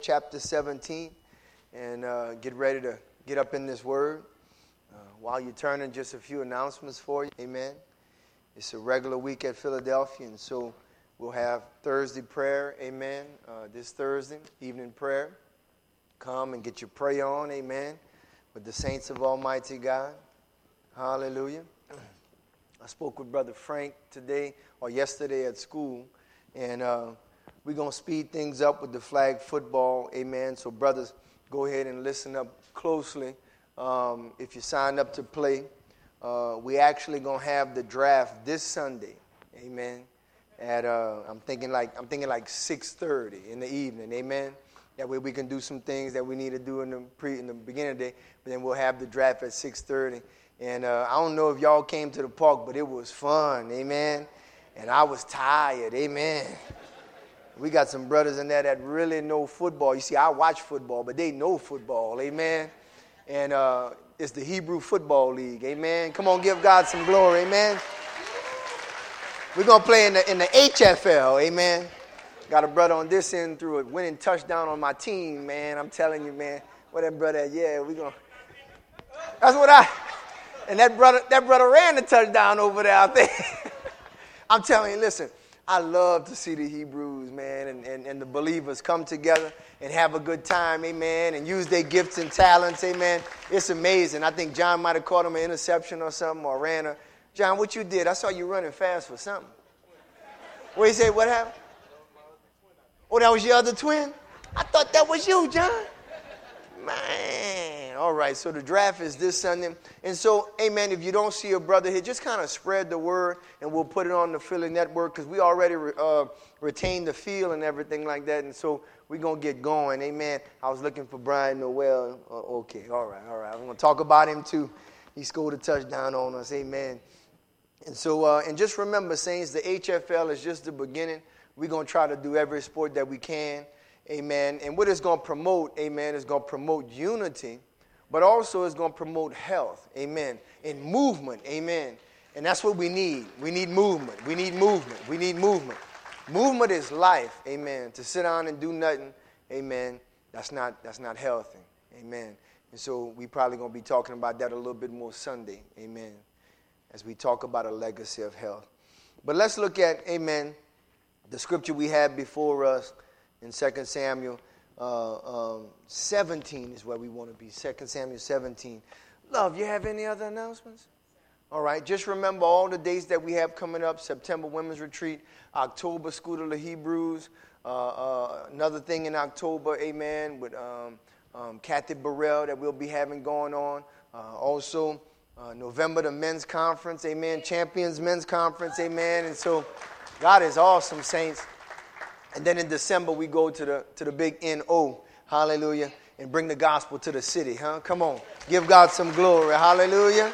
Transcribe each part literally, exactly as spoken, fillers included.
chapter seventeen, and uh, get ready to get up in this word. Uh, while you're turning, just a few announcements for you. Amen. It's a regular week at Philadelphia, and so we'll have Thursday prayer. Amen. Uh, this Thursday, evening prayer. Come and get your prayer on. Amen. With the saints of Almighty God. Hallelujah. I spoke with Brother Frank today or yesterday at school, and uh, we're going to speed things up with the flag football. Amen. So, brothers, go ahead and listen up closely. Um, if you sign up to play, uh, we actually going to have the draft this Sunday. Amen. At uh, I'm thinking like I'm thinking like six thirty in the evening. Amen. That way we can do some things that we need to do in the pre in the beginning of the day. But then we'll have the draft at six thirty. And uh, I don't know if y'all came to the park, but it was fun. Amen. And I was tired. Amen. We got some brothers in there that really know football. You see, I watch football, but they know football. Amen. And uh, it's the Hebrew Football League. Amen. Come on, give God some glory. Amen. We're going to play in the, in the H F L. Amen. Got a brother on this end through a winning touchdown on my team, man. I'm telling you, man. What that brother, yeah, we're going to. That's what I. And that brother, that brother ran the touchdown over there out there. I'm telling you, listen. I love to see the Hebrews, man, and, and, and the believers come together and have a good time, amen, and use their gifts and talents, amen. It's amazing. I think John might have caught him an interception or something, or ran a... John, what you did? I saw you running fast for something. What you say? What happened? Oh, that was your other twin? I thought that was you, John. Man, all right, so the draft is this Sunday. And so, amen, if you don't see a brother here, just kind of spread the word, and we'll put it on the Philly Network because we already uh, retained the field and everything like that, and so we're going to get going, amen. I was looking for Brian Noel. Uh, okay, all right, all right. I'm going to talk about him, too. He scored a touchdown on us, amen. And so, uh, and just remember, saints, the H F L is just the beginning. We're going to try to do every sport that we can. Amen. And what it's going to promote, amen, is going to promote unity, but also it's going to promote health, amen, and movement, amen. And that's what we need. We need movement. We need movement. We need movement. Movement is life, amen. To sit down and do nothing, amen, that's not that's not healthy, amen. And so we probably going to be talking about that a little bit more Sunday, amen, as we talk about a legacy of health. But let's look at, amen, the scripture we had before us. In Second Samuel uh, um, seventeen is where we want to be. Second Samuel seventeen. Love, you have any other announcements? All right. Just remember all the dates that we have coming up. September Women's Retreat. October School of the Hebrews. Uh, uh, another thing in October, amen, with um, um, Kathy Burrell that we'll be having going on. Uh, also, uh, November, the Men's Conference, amen. Champions Men's Conference, amen. And so God is awesome, saints. And then in December, we go to the to the big N O, hallelujah, and bring the gospel to the city, huh? Come on, give God some glory, hallelujah.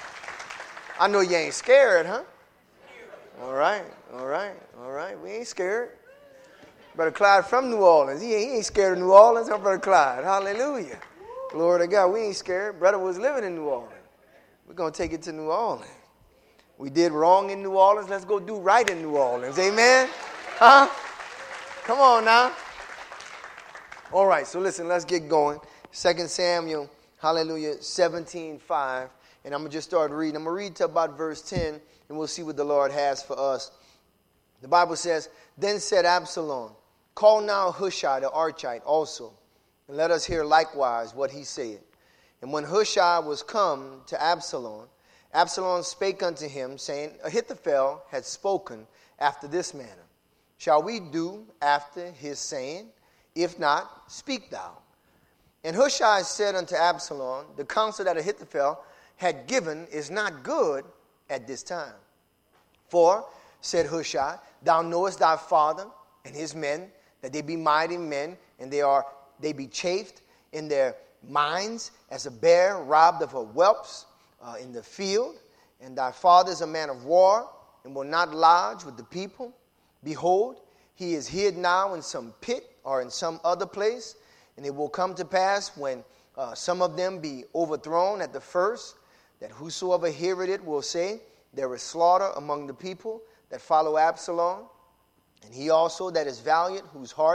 I know you ain't scared, huh? All right, all right, all right, we ain't scared. Brother Clyde from New Orleans, he ain't, he ain't scared of New Orleans, huh, Brother Clyde? Hallelujah. Glory to God, we ain't scared. Brother was living in New Orleans. We're going to take it to New Orleans. We did wrong in New Orleans, let's go do right in New Orleans, amen? Huh? Come on now. All right, so listen, let's get going. Second Samuel, hallelujah, seventeen five. And I'm going to just start reading. I'm going to read to about verse ten, and we'll see what the Lord has for us. The Bible says, Then said Absalom, Call now Hushai the Archite also, and let us hear likewise what he said. And when Hushai was come to Absalom, Absalom spake unto him, saying, Ahithophel had spoken after this manner. Shall we do after his saying? If not, speak thou. And Hushai said unto Absalom, The counsel that Ahithophel had given is not good at this time. For, said Hushai, thou knowest thy father and his men, that they be mighty men, and they are they be chafed in their minds as a bear robbed of her whelps uh, in the field. And thy father is a man of war, and will not lodge with the people. Behold, he is hid now in some pit or in some other place, and it will come to pass when uh, some of them be overthrown at the first, that whosoever heareth it will say, There is slaughter among the people that follow Absalom, and he also that is valiant, whose heart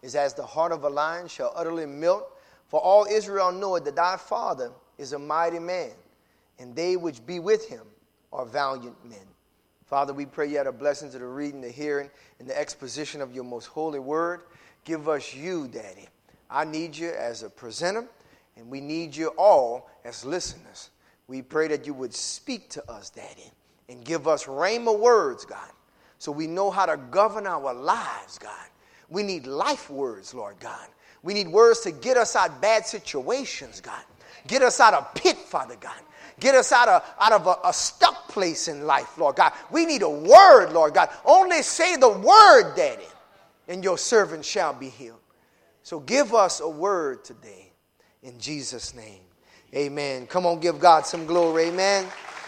is as the heart of a lion shall utterly melt. For all Israel knoweth that thy father is a mighty man, and they which be with him are valiant men. Father, we pray you add a blessing to the reading, the hearing, and the exposition of your most holy word. Give us you, Daddy. I need you as a presenter, and we need you all as listeners. We pray that you would speak to us, Daddy, and give us rhema words, God, so we know how to govern our lives, God. We need life words, Lord God. We need words to get us out of bad situations, God. Get us out of pit, Father God. Get us out of, out of a, a stuck place in life, Lord God. We need a word, Lord God. Only say the word, Daddy, and your servant shall be healed. So give us a word today in Jesus' name. Amen. Come on, give God some glory. Amen.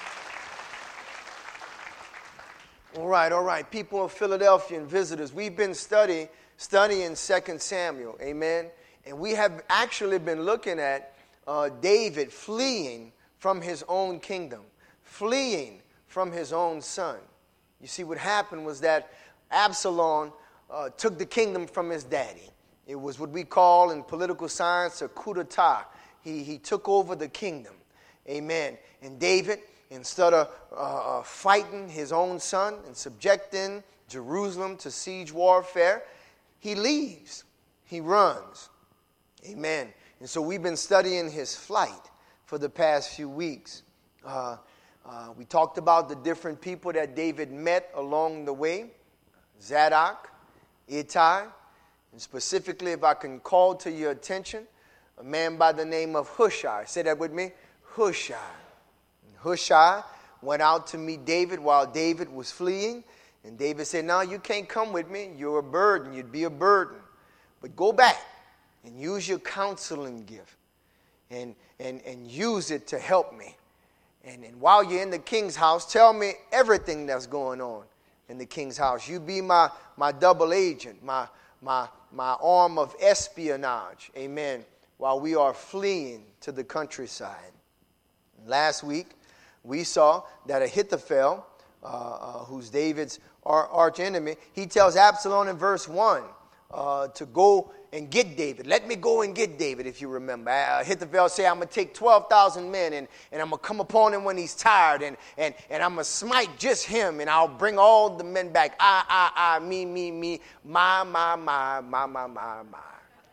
All right, all right. People of Philadelphia and visitors, we've been studying, studying Second Samuel. Amen. And we have actually been looking at uh, David fleeing from his own kingdom, fleeing from his own son. You see, what happened was that Absalom uh, took the kingdom from his daddy. It was what we call in political science a coup d'etat. He, he took over the kingdom. Amen. And David, instead of uh, uh, fighting his own son and subjecting Jerusalem to siege warfare, he leaves. He runs. Amen. And so we've been studying his flight for the past few weeks. Uh, uh, we talked about the different people that David met along the way. Zadok, Ittai, and specifically, if I can call to your attention, a man by the name of Hushai. Say that with me. Hushai. And Hushai went out to meet David while David was fleeing. And David said, no, you can't come with me. You're a burden. You'd be a burden. But go back and use your counseling gift. And, and, and use it to help me. And, and while you're in the king's house, tell me everything that's going on in the king's house. You be my, my double agent, my, my, my arm of espionage. Amen. While we are fleeing to the countryside. Last week, we saw that Ahithophel, uh, uh, who's David's arch enemy, he tells Absalom in verse one uh, to go and get David. Let me go and get David, if you remember. Ahithophel said, I'm going to take twelve thousand men, and, and I'm going to come upon him when he's tired, and, and, and I'm going to smite just him, and I'll bring all the men back. I, I, I, me, me, me, my, my, my, my, my, my, my.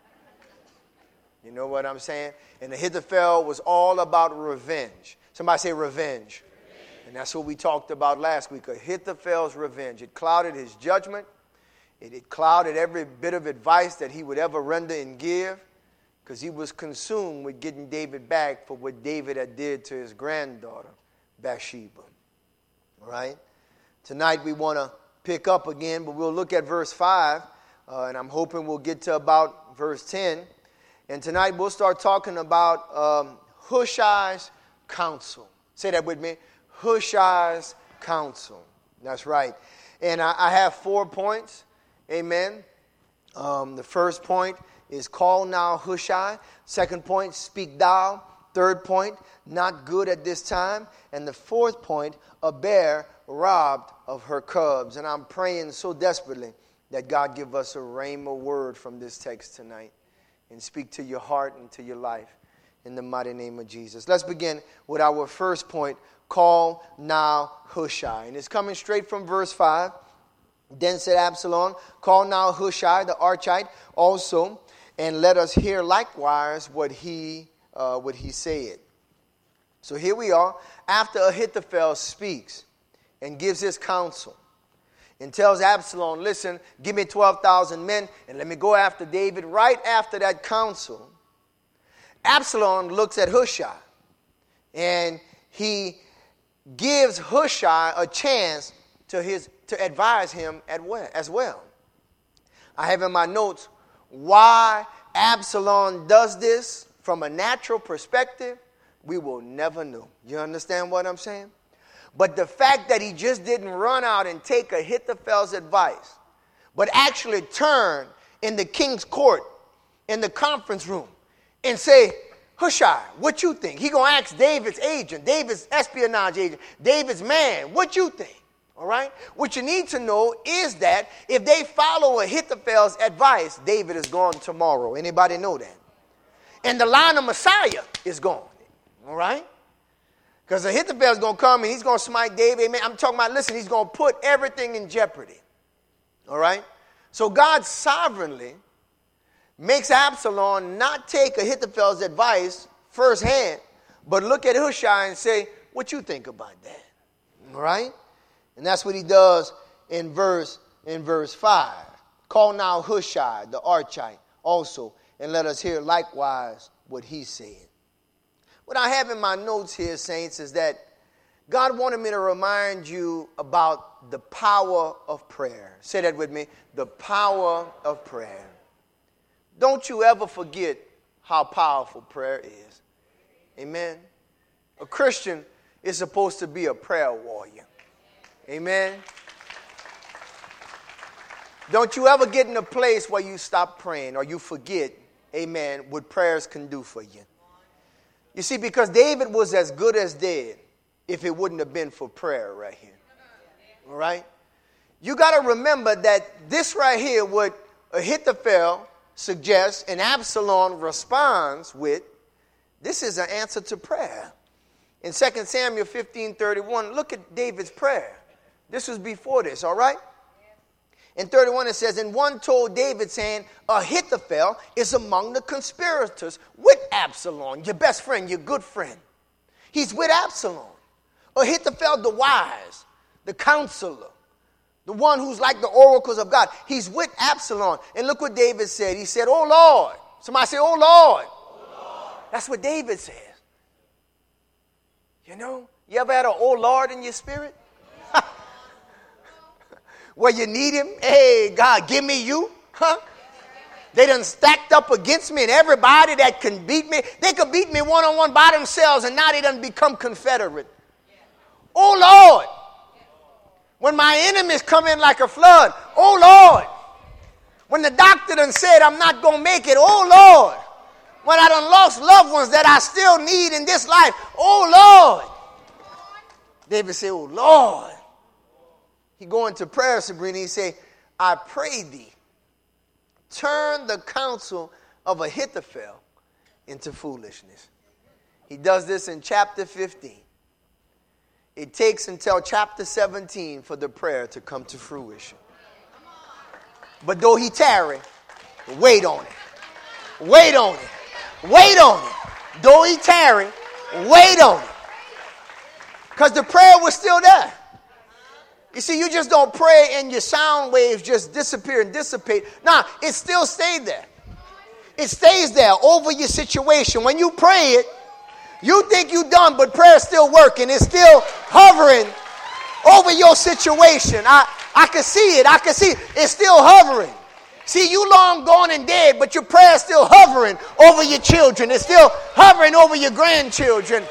You know what I'm saying? And Ahithophel was all about revenge. Somebody say revenge. Revenge. And that's what we talked about last week, Ahithophel's revenge. It clouded his judgment. It, it clouded every bit of advice that he would ever render and give, because he was consumed with getting David back for what David had did to his granddaughter, Bathsheba. All right? Tonight we want to pick up again, but we'll look at verse five, uh, and I'm hoping we'll get to about verse ten. And tonight we'll start talking about um, Hushai's counsel. Say that with me. Hushai's counsel. That's right. And I, I have four points. Amen. Um, the first point is call now Hushai. Second point, speak thou. Third point, not good at this time. And the fourth point, a bear robbed of her cubs. And I'm praying so desperately that God give us a rhema word from this text tonight and speak to your heart and to your life in the mighty name of Jesus. Let's begin with our first point, call now Hushai. And it's coming straight from verse five. Then said Absalom, call now Hushai the Archite also, and let us hear likewise what he uh, what he said. So here we are. After Ahithophel speaks and gives his counsel and tells Absalom, listen, give me twelve thousand men and let me go after David. Right after that counsel, Absalom looks at Hushai and he gives Hushai a chance to his to advise him as well. I have in my notes why Absalom does this from a natural perspective. We will never know. You understand what I'm saying? But the fact that he just didn't run out and take Ahithophel's advice, but actually turn in the king's court, in the conference room, and say, Hushai, what you think? He going to ask David's agent, David's espionage agent, David's man, what you think? All right? What you need to know is that if they follow Ahithophel's advice, David is gone tomorrow. Anybody know that? And the line of Messiah is gone. All right? Because Ahithophel is going to come and he's going to smite David. Amen. I'm talking about, listen, he's going to put everything in jeopardy. All right? So God sovereignly makes Absalom not take Ahithophel's advice firsthand, but look at Hushai and say, what you think about that? All right? And that's what he does in verse in verse five. Call now Hushai, the Archite, also, and let us hear likewise what he said. What I have in my notes here, saints, is that God wanted me to remind you about the power of prayer. Say that with me. The power of prayer. Don't you ever forget how powerful prayer is. Amen. A Christian is supposed to be a prayer warrior. Amen. Don't you ever get in a place where you stop praying or you forget, amen, what prayers can do for you. You see, because David was as good as dead if it wouldn't have been for prayer right here. All right? You got to remember that this right here, what Ahithophel suggests and Absalom responds with, this is an answer to prayer. In Second Samuel fifteen thirty-one, look at David's prayer. This was before this, all right? In thirty-one it says, and one told David saying, Ahithophel is among the conspirators with Absalom, your best friend, your good friend. He's with Absalom. Ahithophel the wise, the counselor, the one who's like the oracles of God. He's with Absalom. And look what David said. He said, oh Lord. Somebody say, oh Lord. Oh Lord. That's what David says. You know, you ever had an oh Lord in your spirit? Where you need him? Hey, God, give me you. Huh? They done stacked up against me, and everybody that can beat me, they could beat me one-on-one by themselves, and now they done become confederate. Oh, Lord. When my enemies come in like a flood, oh, Lord. When the doctor done said I'm not going to make it, oh, Lord. When I done lost loved ones that I still need in this life, oh, Lord. David said, oh, Lord. He go into prayer, Sabrina. He say, I pray thee, turn the counsel of Ahithophel into foolishness. He does this in chapter fifteen. It takes until chapter seventeen for the prayer to come to fruition. But though he tarry, wait on it. Wait on it. Wait on it. Though he tarry, wait on it. Because the prayer was still there. You see, you just don't pray and your sound waves just disappear and dissipate. Nah, it still stayed there. It stays there over your situation. When you pray it, you think you're done, but prayer's still working. It's still hovering over your situation. I, I can see it. I can see it. It's still hovering. See, you long gone and dead, but your prayer's still hovering over your children. It's still hovering over your grandchildren.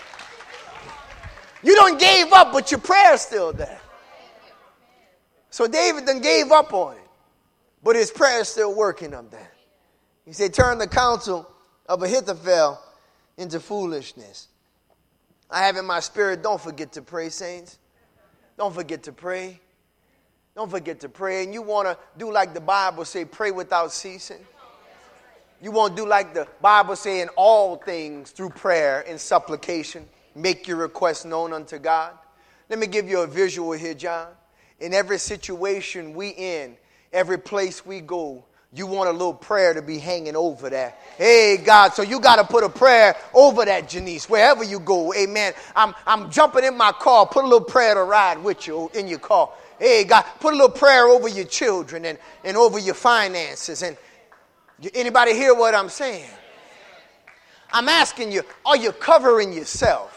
You don't gave up, but your prayer's still there. So David done gave up on it, but his prayer is still working up there. He said, turn the counsel of Ahithophel into foolishness. I have in my spirit, don't forget to pray, saints. Don't forget to pray. Don't forget to pray. And you want to do like the Bible say, pray without ceasing. You want to do like the Bible say, in all things through prayer and supplication, make your requests known unto God. Let me give you a visual here, John. In every situation we in, every place we go, you want a little prayer to be hanging over that. Hey, God, so you got to put a prayer over that, Janice, wherever you go. Amen. I'm, I'm jumping in my car. Put a little prayer to ride with you in your car. Hey, God, put a little prayer over your children and, and over your finances. And anybody hear what I'm saying? I'm asking you, are you covering yourself?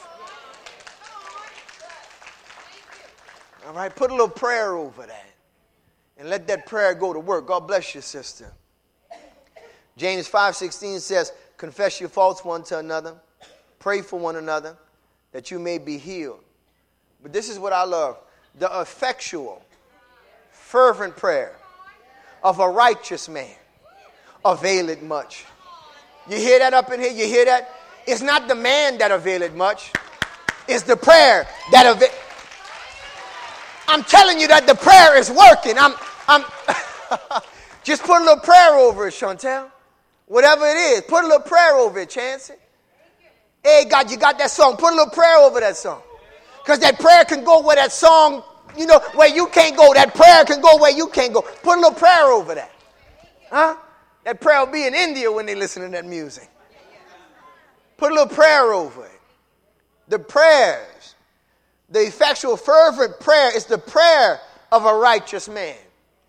All right, put a little prayer over that. And let that prayer go to work. God bless you, sister. James five sixteen says, confess your faults one to another. Pray for one another that you may be healed. But this is what I love. The effectual, fervent prayer of a righteous man availeth much. You hear that up in here? You hear that? It's not the man that availeth much. It's the prayer that availeth. I'm telling you that the prayer is working. I'm, I'm just put a little prayer over it, Chantel. Whatever it is, put a little prayer over it, Chancey. Hey, God, you got that song. Put a little prayer over that song. Because that prayer can go where that song, you know, where you can't go. That prayer can go where you can't go. Put a little prayer over that. Huh? That prayer will be in India when they listen to that music. Put a little prayer over it. The prayers, the effectual, fervent prayer is the prayer of a righteous man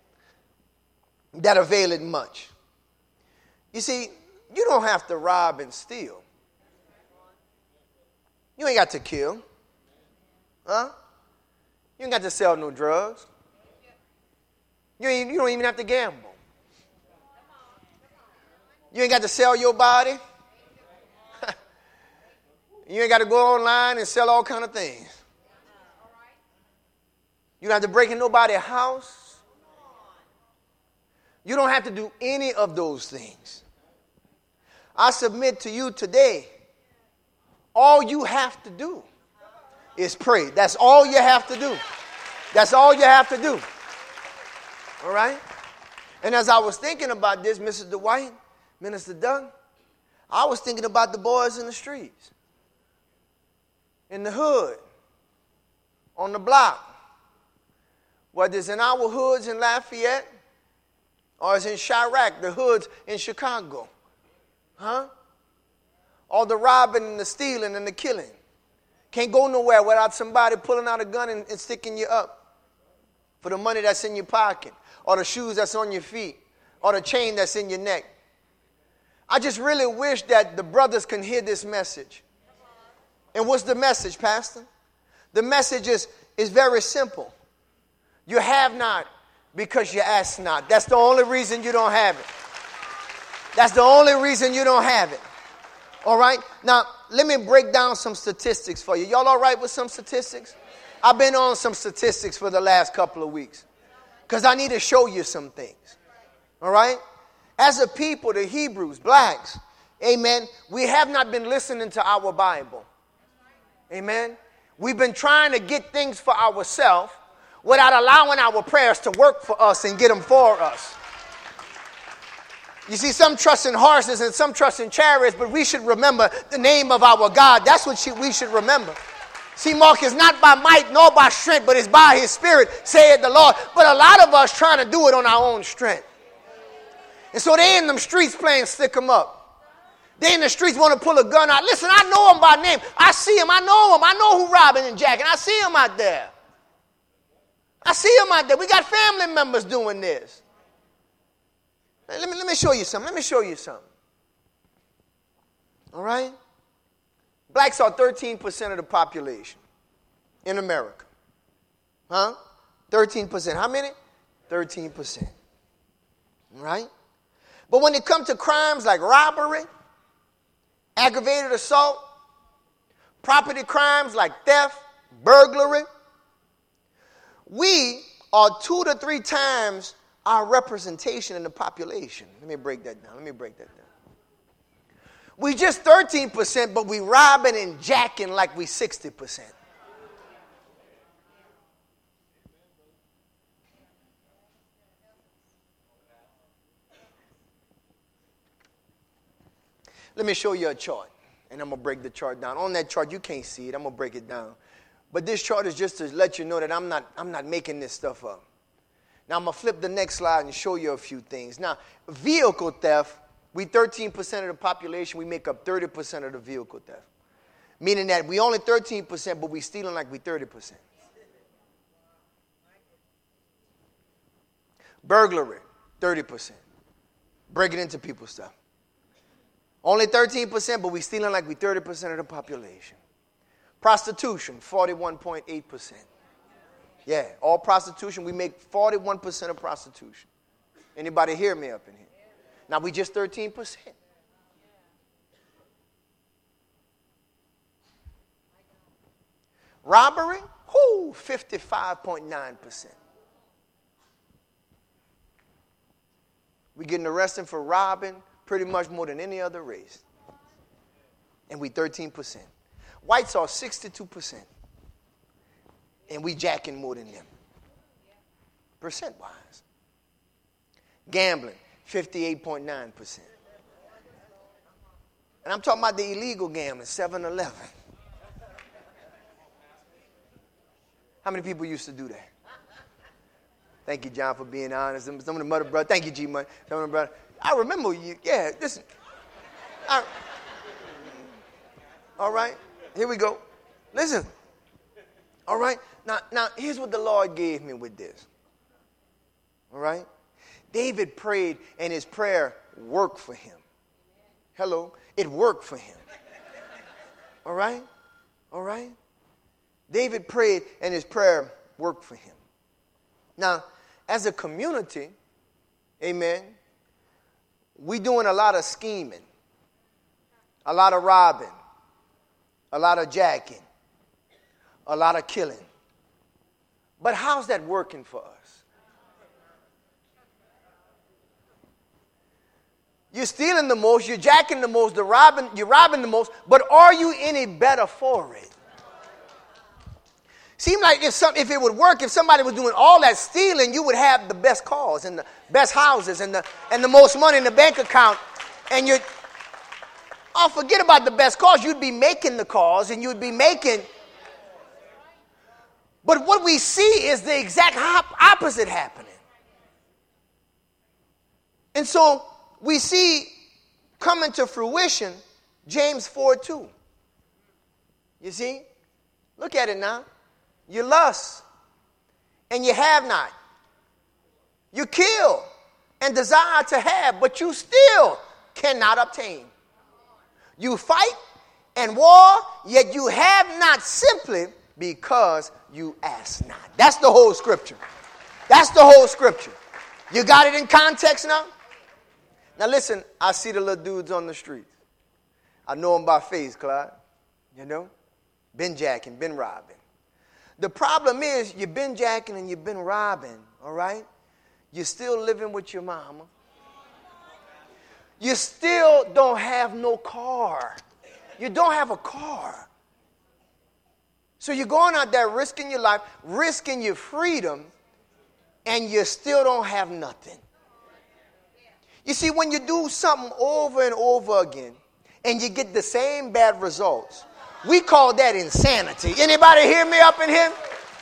that availeth much. You see, you don't have to rob and steal. You ain't got to kill. Huh? You ain't got to sell no drugs. You, ain't, you don't even have to gamble. You ain't got to sell your body. You ain't got to go online and sell all kind of things. You don't have to break in nobody's house. You don't have to do any of those things. I submit to you today, all you have to do is pray. That's all you have to do. That's all you have to do. All right? And as I was thinking about this, Missus Dwight, Minister Doug, I was thinking about the boys in the streets, in the hood, on the block, whether it's in our hoods in Lafayette or it's in Chirac, the hoods in Chicago. Huh? All the robbing and the stealing and the killing. Can't go nowhere without somebody pulling out a gun and, and sticking you up for the money that's in your pocket or the shoes that's on your feet or the chain that's in your neck. I just really wish that the brothers can hear this message. And what's the message, Pastor? The message is, is very simple. You have not because you ask not. That's the only reason you don't have it. That's the only reason you don't have it. All right? Now, let me break down some statistics for you. Y'all all right with some statistics? I've been on some statistics for the last couple of weeks because I need to show you some things. All right? As a people, the Hebrews, blacks, amen, we have not been listening to our Bible. Amen? We've been trying to get things for ourselves without allowing our prayers to work for us and get them for us. You see, some trust in horses and some trust in chariots, but we should remember the name of our God. That's what we should remember. See, Mark, it's not by might nor by strength, but it's by his spirit, saith the Lord. But a lot of us trying to do it on our own strength. And so they in them streets playing stick 'em up. They in the streets want to pull a gun out. Listen, I know him by name. I see him. I know him. I know who robbing and jacking. I see him out there. I see him out there. We got family members doing this. Let me, let me show you something. Let me show you something. All right? Blacks are thirteen percent of the population in America. Huh? thirteen percent. How many? thirteen percent. All right? But when it comes to crimes like robbery, aggravated assault, property crimes like theft, burglary, we are two to three times our representation in the population. Let me break that down. Let me break that down. We just thirteen percent, but we robbing and jacking like we sixty percent. Let me show you a chart, and I'm going to break the chart down. On that chart, you can't see it. I'm going to break it down. But this chart is just to let you know that I'm not, I'm not making this stuff up. Now, I'm going to flip the next slide and show you a few things. Now, vehicle theft, we thirteen percent of the population, we make up thirty percent of the vehicle theft. Meaning that we only thirteen percent, but we stealing like we thirty percent. Burglary, thirty percent. Breaking into people's stuff. Only thirteen percent, but we stealing like we thirty percent of the population. Prostitution, forty-one point eight percent. Yeah, all prostitution, we make forty-one percent of prostitution. Anybody hear me up in here? Now, we just thirteen percent. Robbery, whoo, fifty-five point nine percent. We're getting arrested for robbing pretty much more than any other race. And we thirteen percent. Whites are sixty-two percent. And we jacking more than them. percent-wise. Gambling, fifty-eight point nine percent. And I'm talking about the illegal gambling, seven eleven. How many people used to do that? Thank you, John, for being honest. Some of the mother brothers, thank you, G-Money. Some of the brothers. I remember you. Yeah, listen. I, all right, here we go. Listen. All right, now, now here's what the Lord gave me with this. All right? David prayed, and his prayer worked for him. Hello? It worked for him. All right? All right? David prayed, and his prayer worked for him. Now, as a community, amen, we doing a lot of scheming, a lot of robbing, a lot of jacking, a lot of killing. But how's that working for us? You're stealing the most, you're jacking the most, you're robbing, you're robbing the most, but are you any better for it? Seems like if some, if it would work, if somebody was doing all that stealing, you would have the best cars and the best houses and the and the most money in the bank account. And you're, oh, forget about the best cars. You'd be making the cars and you'd be making. But what we see is the exact opposite happening. And so we see coming to fruition James four two. You see? Look at it now. You lust, and you have not. You kill and desire to have, but you still cannot obtain. You fight and war, yet you have not simply because you ask not. That's the whole scripture. That's the whole scripture. You got it in context now? Now listen, I see the little dudes on the streets. I know them by face, Clyde. You know? Been jacking, been robbing. The problem is you've been jacking and you've been robbing, all right? You're still living with your mama. You still don't have no car. You don't have a car. So you're going out there risking your life, risking your freedom, and you still don't have nothing. You see, when you do something over and over again and you get the same bad results, we call that insanity. Anybody hear me up in here?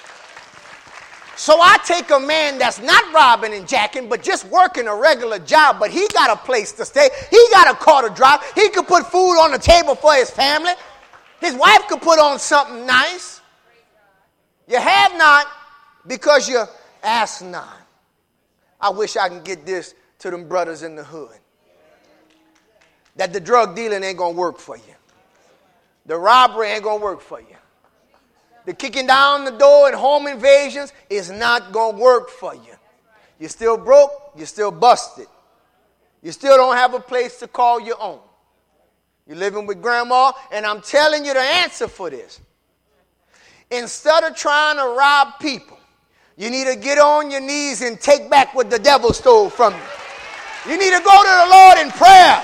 So I take a man that's not robbing and jacking, but just working a regular job, but he got a place to stay. He got a car to drive. He could put food on the table for his family. His wife could put on something nice. You have not because you ask not. I wish I can get this to them brothers in the hood. That the drug dealing ain't going to work for you. The robbery ain't going to work for you. The kicking down the door and home invasions is not going to work for you. You're still broke. You're still busted. You still don't have a place to call your own. You're living with grandma, and I'm telling you the answer for this. Instead of trying to rob people, you need to get on your knees and take back what the devil stole from you. You need to go to the Lord in prayer.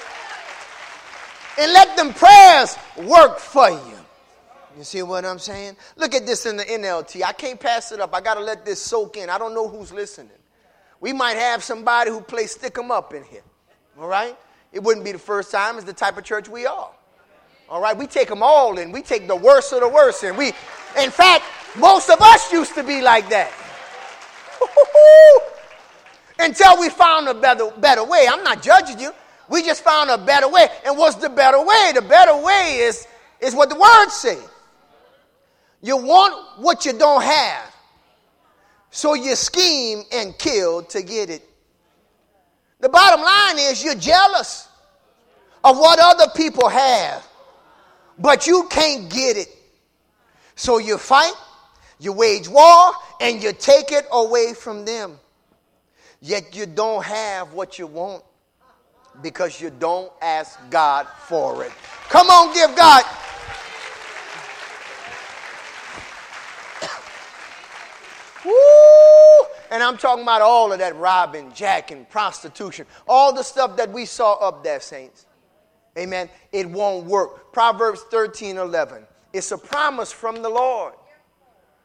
And let them prayers work for you. You see what I'm saying? Look at this in the N L T. I can't pass it up. I got to let this soak in. I don't know who's listening. We might have somebody who plays stick 'em up in here. All right? It wouldn't be the first time. It's the type of church we are. All right? We take them all in. We take the worst of the worst in. We, in fact, most of us used to be like that. Until we found a better, better way. I'm not judging you. We just found a better way. And what's the better way? The better way is, is what the word says. You want what you don't have. So you scheme and kill to get it. The bottom line is you're jealous of what other people have. But you can't get it. So you fight, you wage war, and you take it away from them. Yet you don't have what you want. Because you don't ask God for it. Come on, give God. Woo! And I'm talking about all of that robbing, jacking, prostitution. All the stuff that we saw up there, saints. Amen. It won't work. Proverbs thirteen eleven. It's a promise from the Lord.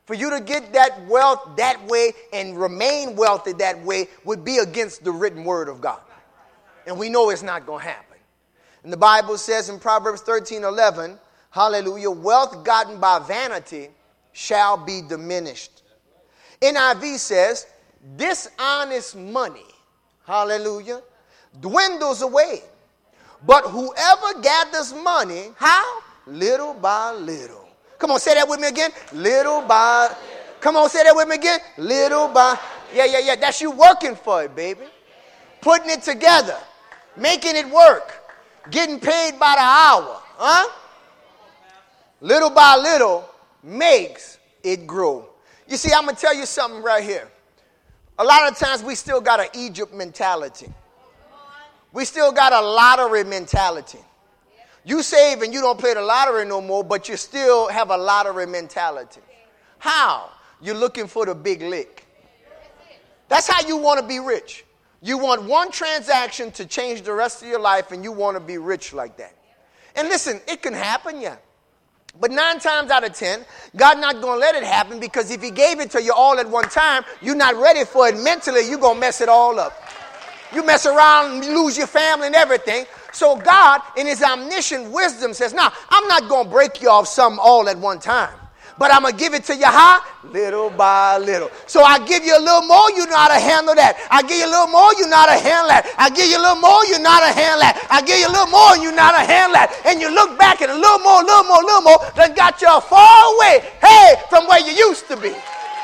For you to get that wealth that way and remain wealthy that way would be against the written word of God. And we know it's not going to happen. And the Bible says in Proverbs thirteen eleven, hallelujah, wealth gotten by vanity shall be diminished. N I V says, dishonest money, hallelujah, dwindles away. But whoever gathers money, how? Little by little. Come on, say that with me again. Little by, come on, say that with me again. Little by, yeah, yeah, yeah. That's you working for it, baby. Putting it together, making it work, getting paid by the hour, huh? Little by little makes it grow. You see, I'm going to tell you something right here. A lot of times we still got an Egypt mentality. We still got a lottery mentality. You save and you don't play the lottery no more, but you still have a lottery mentality. How? You're looking for the big lick. That's how you want to be rich. You want one transaction to change the rest of your life, and you want to be rich like that. And listen, it can happen, yeah. But nine times out of ten, God not going to let it happen, because if he gave it to you all at one time, you're not ready for it mentally. You're going to mess it all up. You mess around and lose your family and everything. So God, in his omniscient wisdom, says, now, I'm not going to break you off something all at one time. But I'm going to give it to you how? Little by little. So I give you a little more, you know how to handle that. I give you a little more, you know how to handle that. I give you a little more, you know how to handle that. I give you a little more, and you know how to handle that. And you look back and a little more, a little more, a little more, done got you far away, hey, from where you used to be.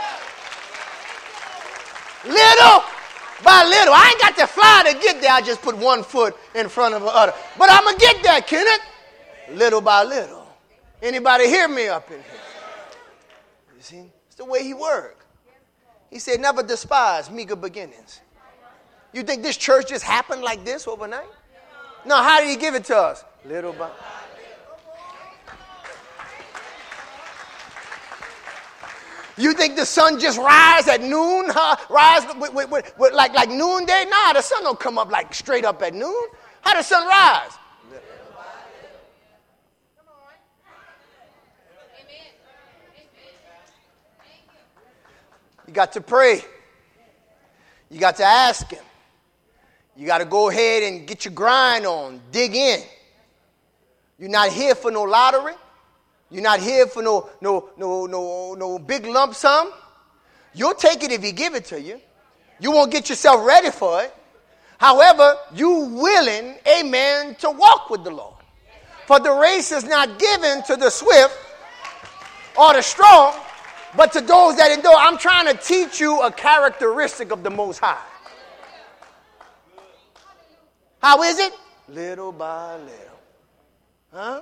Little by little. I ain't got to fly to get there. I just put one foot in front of the other. But I'm going to get there, Kenneth. Little by little. Anybody hear me up in here? You see? It's the way he worked. He said, never despise meager beginnings. You think this church just happened like this overnight? No, how did he give it to us? Little by little. You think the sun just rise at noon? Huh? Rise with, with, with, with like, like noonday? Nah, the sun don't come up like straight up at noon. How does the sun rise? You got to pray. You got to ask him. You got to go ahead and get your grind on. Dig in. You're not here for no lottery. You're not here for no no no no no big lump sum. You'll take it if he give it to you. You won't get yourself ready for it. However, you willing, amen, to walk with the Lord. For the race is not given to the swift or the strong, but to those that endure. I'm trying to teach you a characteristic of the Most High. How is it? Little by little. Huh?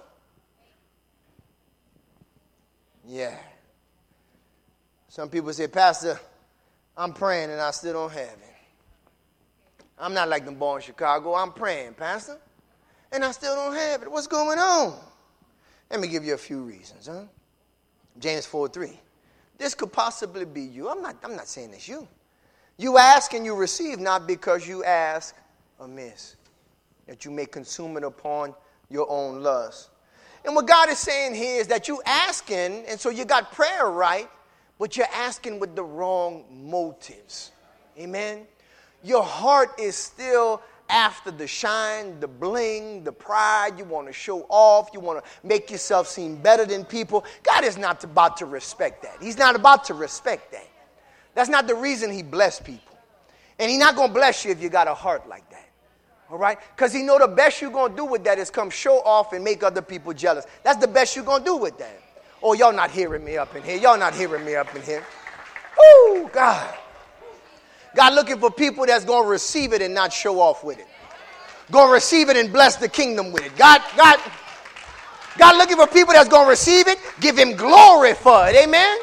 Yeah. Some people say, Pastor, I'm praying and I still don't have it. I'm not like them boys in Chicago. I'm praying, Pastor, and I still don't have it. What's going on? Let me give you a few reasons, huh? James four three. This could possibly be you. I'm not, I'm not saying it's you. You ask and you receive not because you ask amiss, that you may consume it upon your own lust. And what God is saying here is that you asking, and so you got prayer right, but you're asking with the wrong motives. Amen? Your heart is still after the shine, the bling, the pride. You want to show off. You want to make yourself seem better than people. God is not about to respect that. He's not about to respect that. That's not the reason he blessed people. And he's not going to bless you if you got a heart like that. All right? Because he know the best you're going to do with that is come show off and make other people jealous. That's the best you're going to do with that. Oh, y'all not hearing me up in here. Y'all not hearing me up in here. Woo, God. God looking for people that's going to receive it and not show off with it. Going to receive it and bless the kingdom with it. God, God, God looking for people that's going to receive it, give him glory for it. Amen?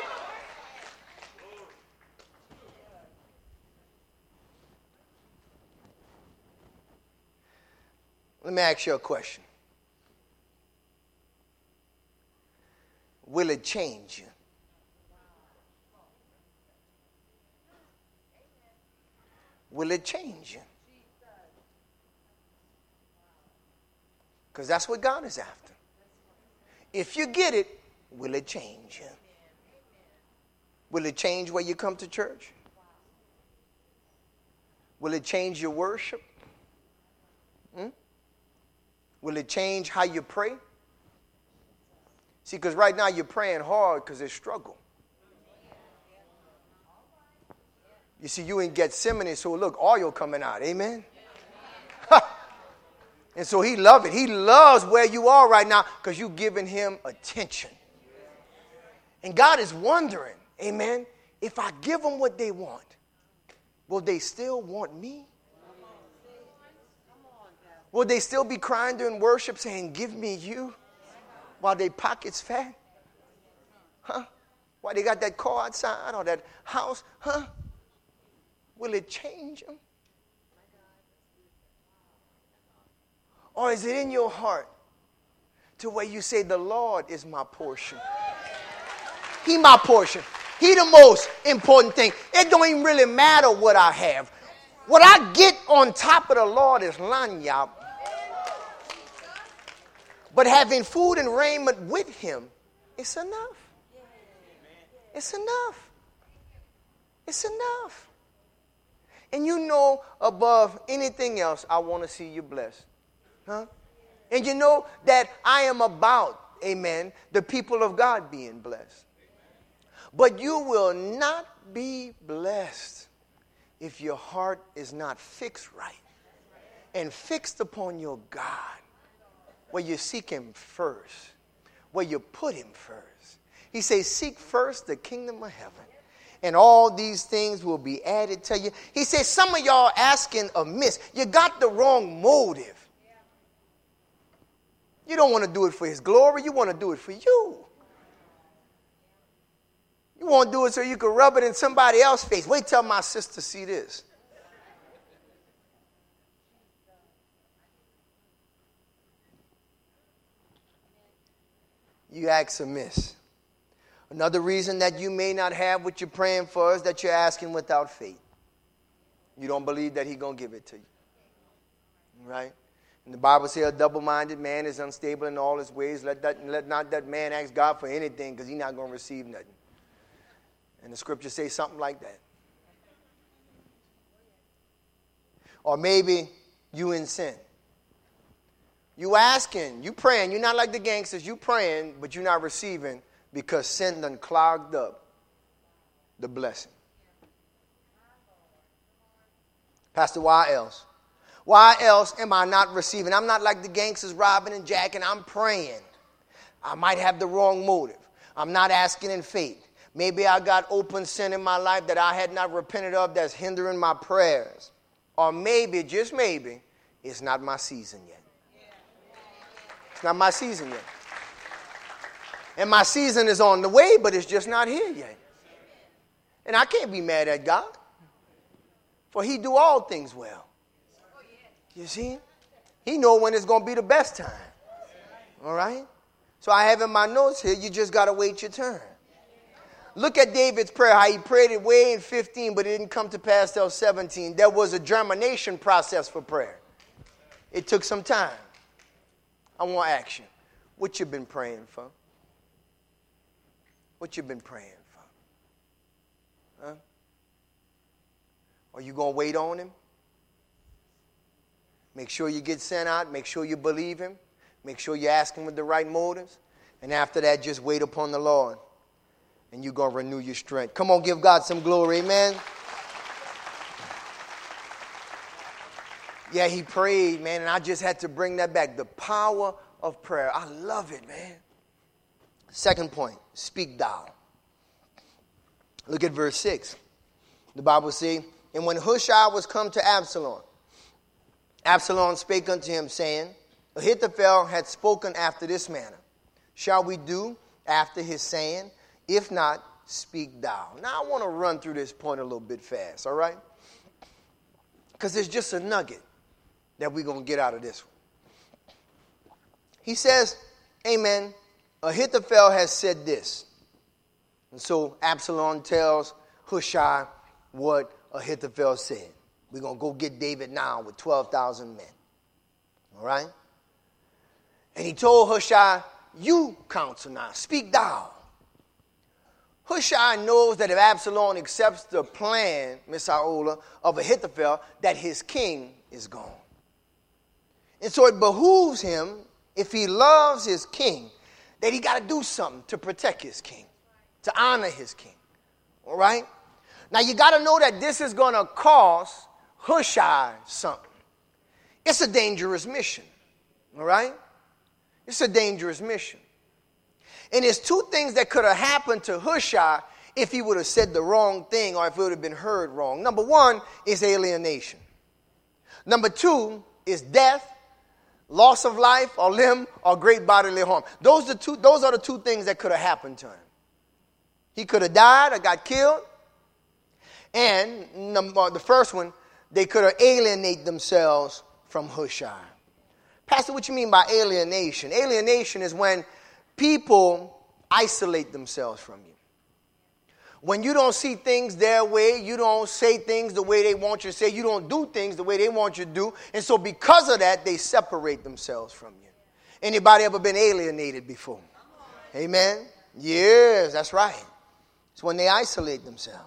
Let me ask you a question. Will it change you? Will it change you? Because that's what God is after. If you get it, will it change you? Will it change where you come to church? Will it change your worship? Hmm? Will it change how you pray? See, because right now you're praying hard because there's struggle. You see, you in Gethsemane, so look, oil coming out. Amen? And so he loves it. He loves where you are right now because you're giving him attention. And God is wondering, amen, if I give them what they want, will they still want me? Will they still be crying during worship saying, give me you, while their pockets fat? Huh? Why they got that car outside or that house? Huh? Will it change them? Or is it in your heart to where you say, the Lord is my portion? He my portion. He the most important thing. It don't even really matter what I have. What I get on top of the Lord is lanyap. But having food and raiment with him, it's enough. It's enough. It's enough. And you know, above anything else, I want to see you blessed. Huh? And you know that I am about, amen, the people of God being blessed. But you will not be blessed if your heart is not fixed right and fixed upon your God, where you seek him first, where you put him first. He says, seek first the kingdom of heaven, and all these things will be added to you. He says, some of y'all asking amiss. You got the wrong motive. You don't want to do it for his glory. You want to do it for you. You want to do it so you can rub it in somebody else's face. Wait till my sister see this. You ask amiss. Another reason that you may not have what you're praying for is that you're asking without faith. You don't believe that he's going to give it to you. Right? And the Bible says a double-minded man is unstable in all his ways. Let, that, let not that man ask God for anything because he's not going to receive nothing. And the scripture says something like that. Or maybe you in sin. You asking, you praying. You're not like the gangsters. You praying, but you're not receiving because sin done clogged up the blessing. Pastor, why else? Why else am I not receiving? I'm not like the gangsters robbing and jacking. I'm praying. I might have the wrong motive. I'm not asking in faith. Maybe I got open sin in my life that I had not repented of that's hindering my prayers. Or maybe, just maybe, it's not my season yet. It's not my season yet. And my season is on the way, but it's just not here yet. And I can't be mad at God, for he do all things well. You see? He know when it's going to be the best time. All right? So I have in my notes here, you just got to wait your turn. Look at David's prayer, how he prayed it way in fifteen, but it didn't come to pass till seventeen. There was a germination process for prayer. It took some time. I want action. What you been praying for? What you been praying for? Huh? Are you going to wait on him? Make sure you get sent out. Make sure you believe him. Make sure you ask him with the right motives. And after that, just wait upon the Lord. And you're going to renew your strength. Come on, give God some glory. Amen. Yeah, he prayed, man, and I just had to bring that back. The power of prayer. I love it, man. Second point, speak thou. Look at verse six. The Bible says, and when Hushai was come to Absalom, Absalom spake unto him, saying, Ahithophel had spoken after this manner. Shall we do after his saying? If not, speak thou. Now I want to run through this point a little bit fast, all right? Because there's just a nugget that we're going to get out of this one. He says, amen, Ahithophel has said this. And so Absalom tells Hushai what Ahithophel said. We're going to go get David now with twelve thousand men. All right? And he told Hushai, you counsel now, speak thou. Hushai knows that if Absalom accepts the plan, Miss Iola, of Ahithophel, that his king is gone. And so it behooves him, if he loves his king, that he got to do something to protect his king, to honor his king. All right? Now, you got to know that this is going to cost Hushai something. It's a dangerous mission. All right? It's a dangerous mission. And there's two things that could have happened to Hushai if he would have said the wrong thing or if it would have been heard wrong. Number one is alienation. Number two is death, loss of life or limb or great bodily harm. Those are, two, those are the two things that could have happened to him. He could have died or got killed. And number, the first one, they could have alienated themselves from Hushai. Pastor, what you mean by alienation? Alienation is when people isolate themselves from you. When you don't see things their way, you don't say things the way they want you to say, you don't do things the way they want you to do, and so because of that, they separate themselves from you. Anybody ever been alienated before? Amen? Yes, that's right. It's when they isolate themselves.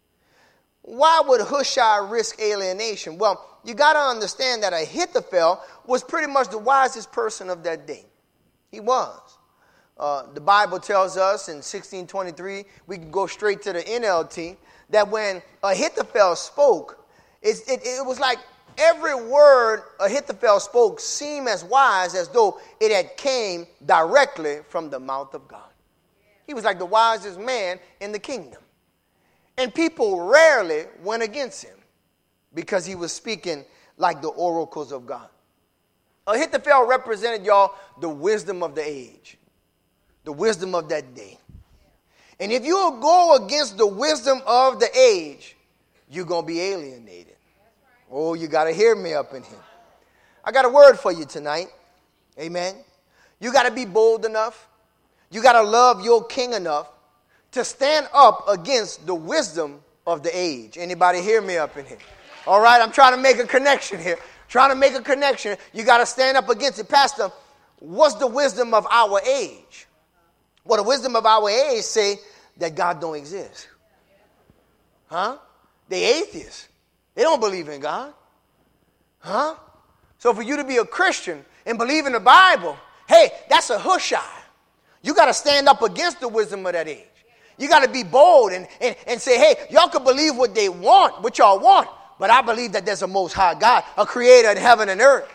Why would Hushai risk alienation? Well, you got to understand that Ahithophel was pretty much the wisest person of that day. He was. Uh, the Bible tells us in sixteen twenty-three, we can go straight to the N L T, that when Ahithophel spoke, it, it, it was like every word Ahithophel spoke seemed as wise as though it had came directly from the mouth of God. He was like the wisest man in the kingdom. And people rarely went against him because he was speaking like the oracles of God. Ahithophel represented, y'all, the wisdom of the age. The wisdom of that day. And if you go against the wisdom of the age, you're going to be alienated. Oh, you got to hear me up in here. I got a word for you tonight. Amen. You got to be bold enough. You got to love your king enough to stand up against the wisdom of the age. Anybody hear me up in here? All right, I'm trying to make a connection here. Trying to make a connection. You got to stand up against it. Pastor, what's the wisdom of our age? Well, the wisdom of our age say that God don't exist. Huh? They atheists. They don't believe in God. Huh? So for you to be a Christian and believe in the Bible, hey, that's a Hushai. You got to stand up against the wisdom of that age. You got to be bold and, and, and say, hey, y'all can believe what they want, what y'all want, but I believe that there's a most high God, a creator in heaven and earth.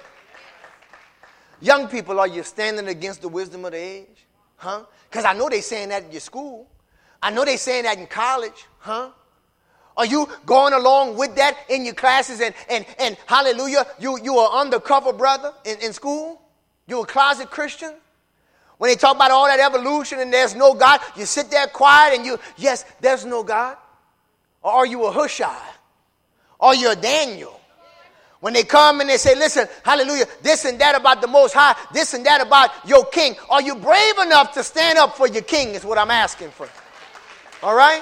Young people, are you standing against the wisdom of the age? Huh? Because I know they saying that in your school. I know they saying that in college. Huh? Are you going along with that in your classes and, and, and hallelujah, you, you are undercover brother in, in school? You a closet Christian? When they talk about all that evolution and there's no God, you sit there quiet and you, yes, there's no God. Or are you a Hushai? Or you a Daniel? When they come and they say, listen, hallelujah, this and that about the Most High, this and that about your king. Are you brave enough to stand up for your king is what I'm asking for. All right?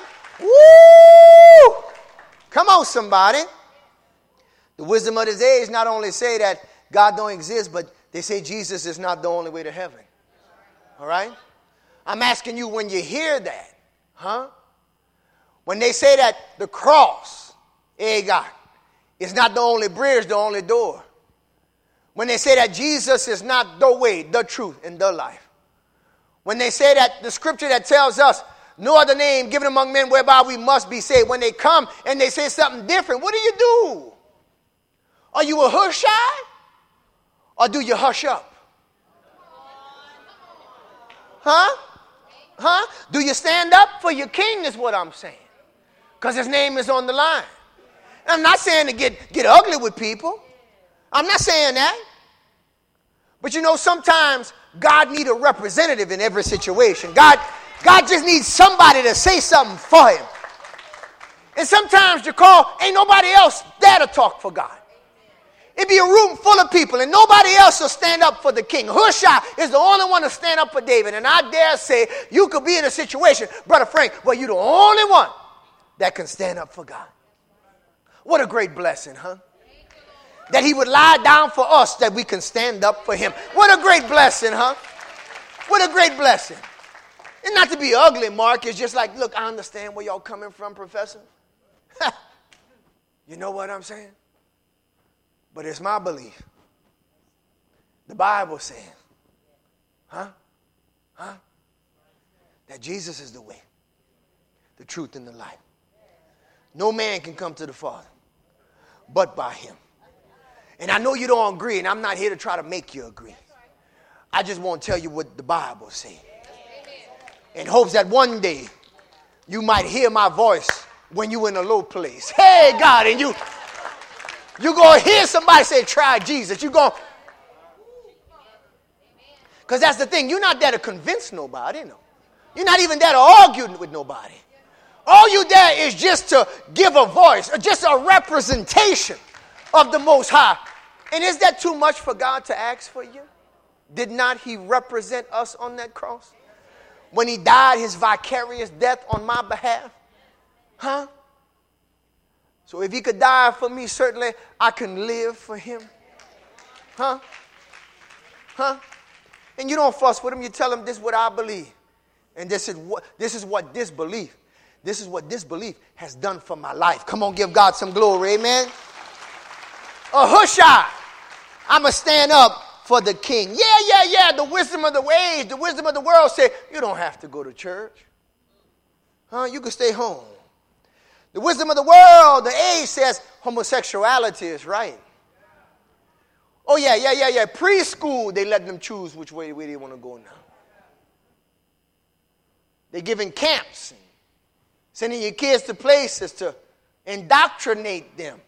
Woo! Come on, somebody. The wisdom of this age not only say that God don't exist, but they say Jesus is not the only way to heaven. All right? I'm asking you, when you hear that, huh? When they say that the cross, eh, God, is not the only bridge, the only door. When they say that Jesus is not the way, the truth, and the life. When they say that the scripture that tells us no other name given among men whereby we must be saved. When they come and they say something different, what do you do? Are you a Hushai? Or do you hush up? Huh? Huh? Do you stand up for your king is what I'm saying. Because his name is on the line. I'm not saying to get, get ugly with people. I'm not saying that. But you know, sometimes God needs a representative in every situation. God, God just needs somebody to say something for him. And sometimes you call, ain't nobody else there to talk for God. It'd be a room full of people and nobody else will stand up for the king. Hushai is the only one to stand up for David. And I dare say you could be in a situation, Brother Frank, where you're the only one that can stand up for God. What a great blessing, huh? That he would lie down for us that we can stand up for him. What a great blessing, huh? What a great blessing. And not to be ugly, Mark, it's just like, look, I understand where y'all coming from, Professor. You know what I'm saying? But it's my belief. The Bible saying, huh? Huh? That Jesus is the way, the truth, and the life. No man can come to the Father but by him. And I know you don't agree, and I'm not here to try to make you agree. I just want to tell you what the Bible says. In hopes that one day you might hear my voice when you're in a low place. Hey, God, and you, you're going to hear somebody say, try Jesus. You're going, because that's the thing. You're not there to convince nobody. No. You're not even there to argue with nobody. All you there is just to give a voice, or just a representation of the Most High. And is that too much for God to ask for you? Did not he represent us on that cross? When he died his vicarious death on my behalf? Huh? So if he could die for me, certainly I can live for him. Huh? Huh? And you don't fuss with him. You tell him this is what I believe. And this is what this is what this belief, this is what this belief has done for my life. Come on, give God some glory. Amen. A Hushai. I'm going to stand up for the king. Yeah, yeah, yeah. The wisdom of the age, the wisdom of the world say, you don't have to go to church. Huh? You can stay home. The wisdom of the world, the age says homosexuality is right. Oh, yeah, yeah, yeah, yeah. Preschool, they let them choose which way, way they want to go now. They're giving camps, sending your kids to places to indoctrinate them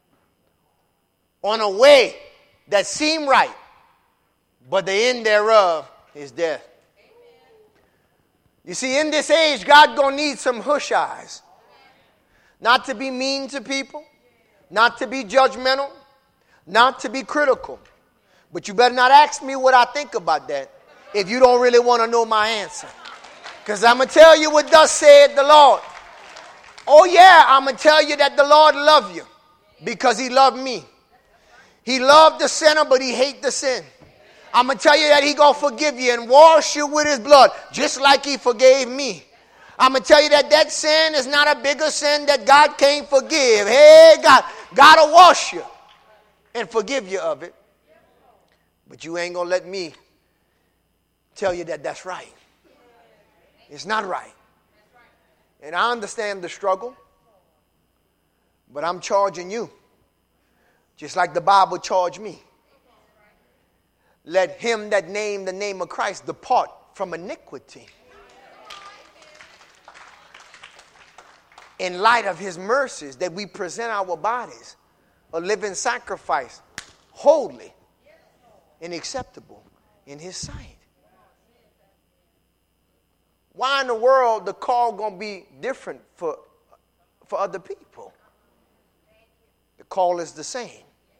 on a way that seem right, but the end thereof is death. You see, in this age, God gonna need some Hushais. Not to be mean to people, not to be judgmental, not to be critical. But you better not ask me what I think about that if you don't really want to know my answer. Because I'm going to tell you what thus said the Lord. Oh yeah, I'm going to tell you that the Lord loved you because he loved me. He loved the sinner, but he hates the sin. I'm going to tell you that he going to forgive you and wash you with his blood, just like he forgave me. I'm going to tell you that that sin is not a bigger sin that God can't forgive. Hey, God, God will wash you and forgive you of it. But you ain't going to let me tell you that that's right. It's not right. And I understand the struggle, but I'm charging you, just like the Bible charged me. Let him that name the name of Christ depart from iniquity. In light of his mercies, that we present our bodies a living sacrifice, holy and acceptable in his sight. Why in the world the call going to be different for, for other people? The call is the same.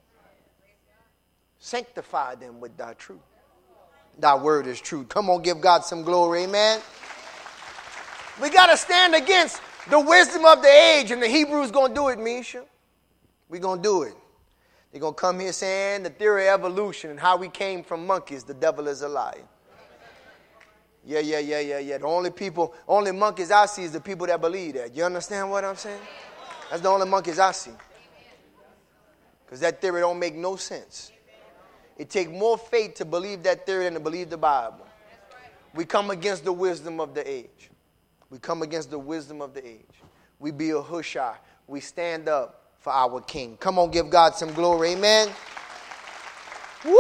Sanctify them with thy truth. Thy word is truth. Come on, give God some glory, amen. We got to stand against the wisdom of the age, and the Hebrews going to do it, Misha. We're going to do it. They're going to come here saying the theory of evolution and how we came from monkeys. The devil is a liar. Yeah, yeah, yeah, yeah, yeah. The only people, only monkeys I see is the people that believe that. You understand what I'm saying? That's the only monkeys I see. Because that theory don't make no sense. It takes more faith to believe that theory than to believe the Bible. We come against the wisdom of the age. We come against the wisdom of the age. We be a Hushai. We stand up for our king. Come on, give God some glory. Amen. Woo!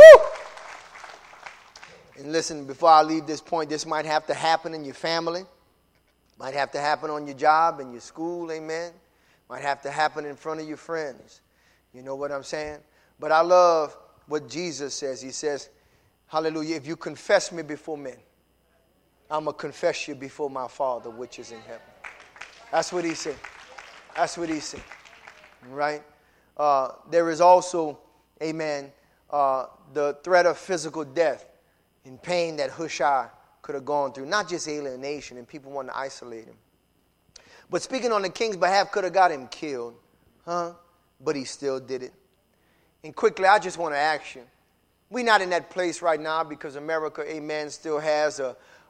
And listen, before I leave this point, this might have to happen in your family. Might have to happen on your job, in your school. Amen. Might have to happen in front of your friends. You know what I'm saying? But I love what Jesus says. He says, hallelujah, if you confess me before men, I'm going to confess you before my Father which is in heaven. That's what he said. That's what he said. Right? Uh, there is also, amen, uh, the threat of physical death and pain that Hushai could have gone through. Not just alienation and people wanting to isolate him. But speaking on the king's behalf, could have got him killed. Huh? But he still did it. And quickly, I just want to ask you. We're not in that place right now because America, amen, still has a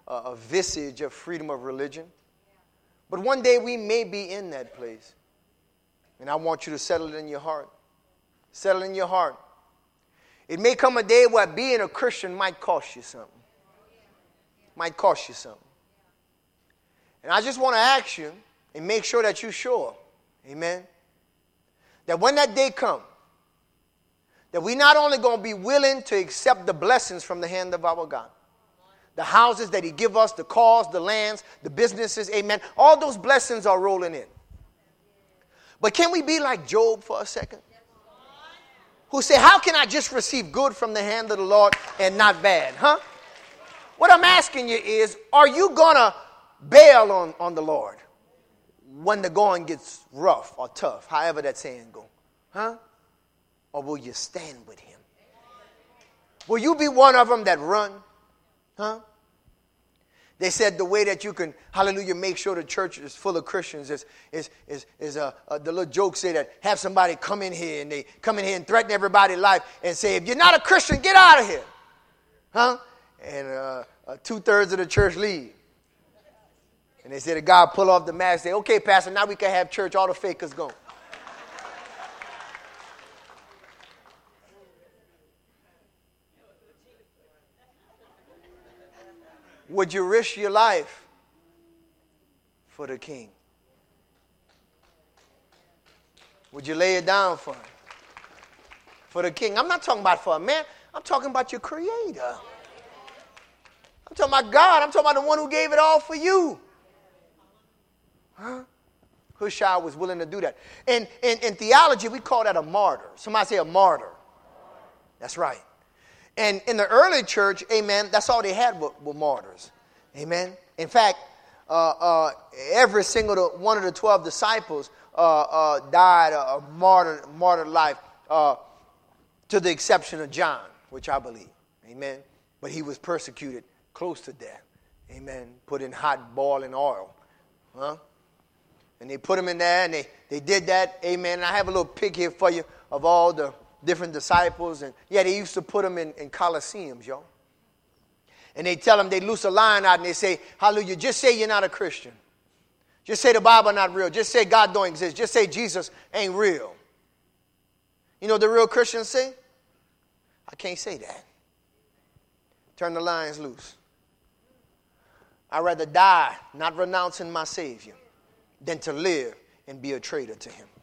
a, a visage of freedom of religion. But one day we may be in that place. And I want you to settle it in your heart. Settle in your heart. It may come a day where being a Christian might cost you something. Might cost you something. And I just want to ask you and make sure that you're sure, amen, that when that day comes, that we're not only going to be willing to accept the blessings from the hand of our God, the houses that he give us, the cars, the lands, the businesses, amen, all those blessings are rolling in. But can we be like Job for a second? Who say, how can I just receive good from the hand of the Lord and not bad, huh? What I'm asking you is, are you going to bail on, on the Lord when the going gets rough or tough, however that saying go, huh? Or will you stand with him? Will you be one of them that run, huh? They said the way that you can, hallelujah, make sure the church is full of Christians is, is, is, is uh, uh, the little joke say that have somebody come in here and they come in here and threaten everybody's life and say, if you're not a Christian, get out of here. Huh? And uh, uh, two-thirds of the church leave. And they say the guy pull off the mask, say, okay, pastor, now we can have church, all the fakers gone. Would you risk your life for the king? Would you lay it down for him? For the king. I'm not talking about for a man. I'm talking about your creator. I'm talking about God. I'm talking about the one who gave it all for you. Huh? Hushai was willing to do that. In, in, in theology, we call that a martyr. Somebody say a martyr. That's right. And in the early church, amen, that's all they had were, were martyrs. Amen. In fact, uh, uh, every single one of the twelve disciples uh, uh, died a, a martyr, martyr life uh, to the exception of John, which I believe. Amen. But he was persecuted close to death. Amen. Put in hot boiling oil. Huh? And they put him in there and they, they did that. Amen. And I have a little pic here for you of all the different disciples. And yeah, they used to put them in, in coliseums, y'all. And they tell them, they loose a line out and they say, hallelujah, just say you're not a Christian. Just say the Bible not real. Just say God don't exist. Just say Jesus ain't real. You know what the real Christians say? I can't say that. Turn the lions loose. I'd rather die not renouncing my Savior than to live and be a traitor to him.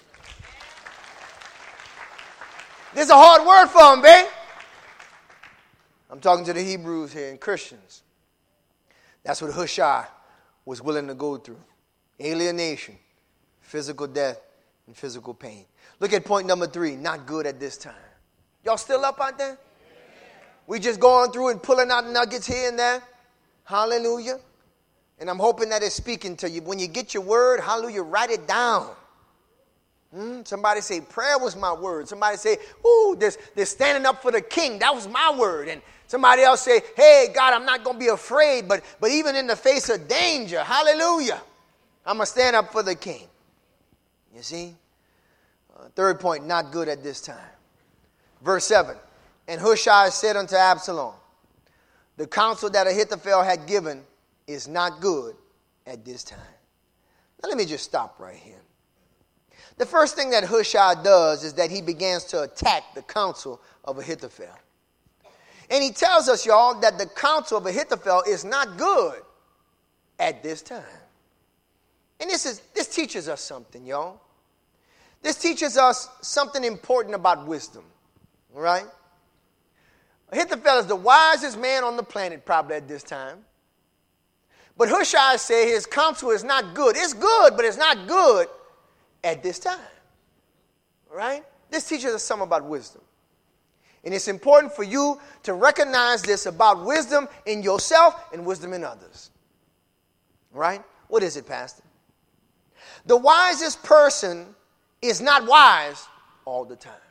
This is a hard word for them, babe. I'm talking to the Hebrews here and Christians. That's what Hushai was willing to go through. Alienation, physical death, and physical pain. Look at point number three, not good at this time. Y'all still up out there? We just going through and pulling out nuggets here and there. Hallelujah. And I'm hoping that it's speaking to you. When you get your word, hallelujah, write it down. Hmm? Somebody say, prayer was my word. Somebody say, ooh, they're, they're standing up for the king. That was my word. And somebody else say, hey, God, I'm not going to be afraid. But, but even in the face of danger, hallelujah, I'm going to stand up for the king. You see? Uh, third point, not good at this time. Verse seven. And Hushai said unto Absalom, the counsel that Ahithophel had given is not good at this time. Now let me just stop right here. The first thing that Hushai does is that he begins to attack the counsel of Ahithophel. And he tells us, y'all, that the counsel of Ahithophel is not good at this time. And this is this teaches us something, y'all. This teaches us something important about wisdom. All right? Ahithophel is the wisest man on the planet probably at this time. But Hushai said his counsel is not good. It's good, but it's not good at this time. All right? This teaches us something about wisdom. And it's important for you to recognize this about wisdom in yourself and wisdom in others. All right? What is it, Pastor? The wisest person is not wise all the time.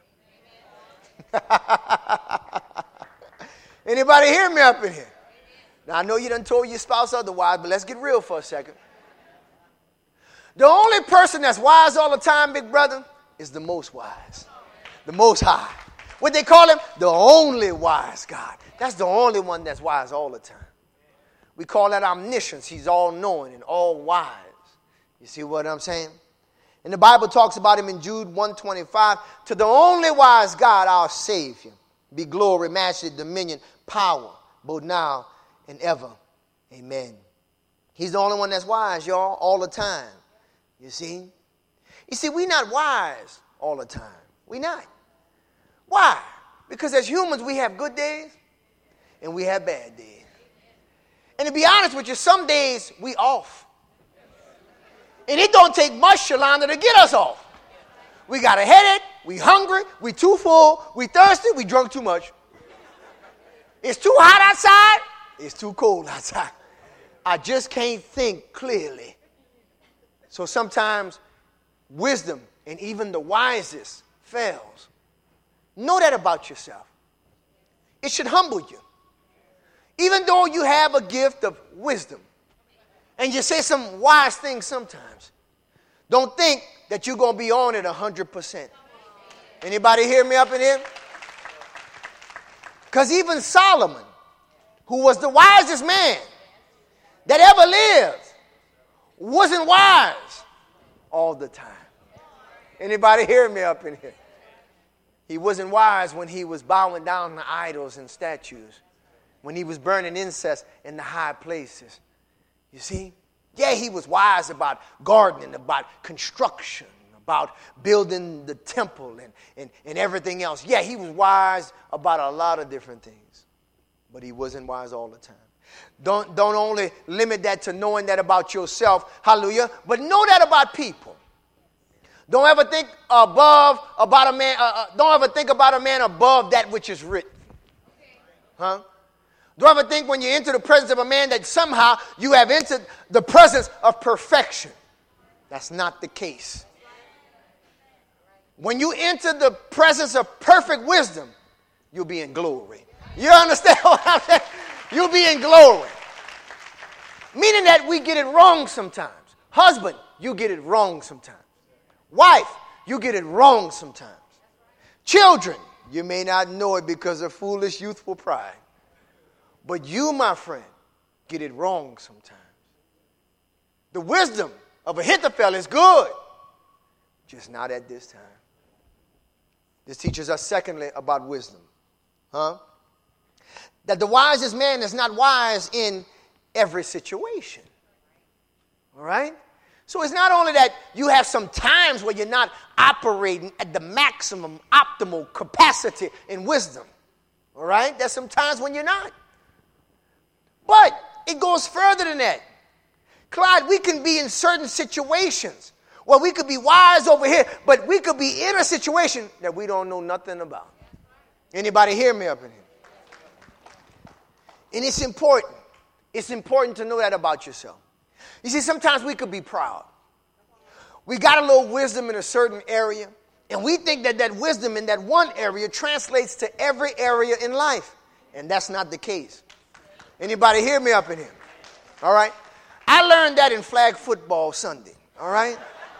Anybody hear me up in here? Now, I know you done told your spouse otherwise, but let's get real for a second. The only person that's wise all the time, big brother, is the most wise. The most high. What they call him? The only wise God. That's the only one that's wise all the time. We call that omniscience. He's all-knowing and all-wise. You see what I'm saying? And the Bible talks about him in Jude one twenty-five. To the only wise God, our Savior, be glory, majesty, dominion, power, both now and ever. Amen. He's the only one that's wise, y'all, all the time. You see? You see, we're not wise all the time. We're not. Why? Because as humans, we have good days and we have bad days. And to be honest with you, some days we off. And it don't take much, Shalanda, to get us off. We got a headache, we hungry, we too full, we thirsty, we drunk too much. It's too hot outside, it's too cold outside. I just can't think clearly. So sometimes wisdom and even the wisest fails. Know that about yourself. It should humble you. Even though you have a gift of wisdom and you say some wise things sometimes, don't think that you're going to be on it one hundred percent. Anybody hear me up in here? Because even Solomon, who was the wisest man that ever lived, wasn't wise all the time. Anybody hear me up in here? He wasn't wise when he was bowing down to idols and statues, when he was burning incense in the high places. You see? Yeah, he was wise about gardening, about construction, about building the temple and, and, and everything else. Yeah, he was wise about a lot of different things, but he wasn't wise all the time. Don't, don't only limit that to knowing that about yourself, hallelujah, but know that about people. Don't ever think above about a man, uh, uh, don't ever think about a man above that which is written. Huh? Don't ever think when you enter the presence of a man that somehow you have entered the presence of perfection. That's not the case. When you enter the presence of perfect wisdom, you'll be in glory. You understand what I'm saying? You'll be in glory. Meaning that we get it wrong sometimes. Husband, you get it wrong sometimes. Wife, you get it wrong sometimes. Children, you may not know it because of foolish youthful pride. But you, my friend, get it wrong sometimes. The wisdom of Ahithophel is good, just not at this time. This teaches us, secondly, about wisdom. Huh? That the wisest man is not wise in every situation. All right? So it's not only that you have some times where you're not operating at the maximum optimal capacity in wisdom. All right? There's some times when you're not. But it goes further than that. Clyde, we can be in certain situations where we could be wise over here, but we could be in a situation that we don't know nothing about. Anybody hear me up in here? And it's important. It's important to know that about yourself. You see, sometimes we could be proud. We got a little wisdom in a certain area, and we think that that wisdom in that one area translates to every area in life. And that's not the case. Anybody hear me up in here? All right? I learned that in flag football Sunday. All right?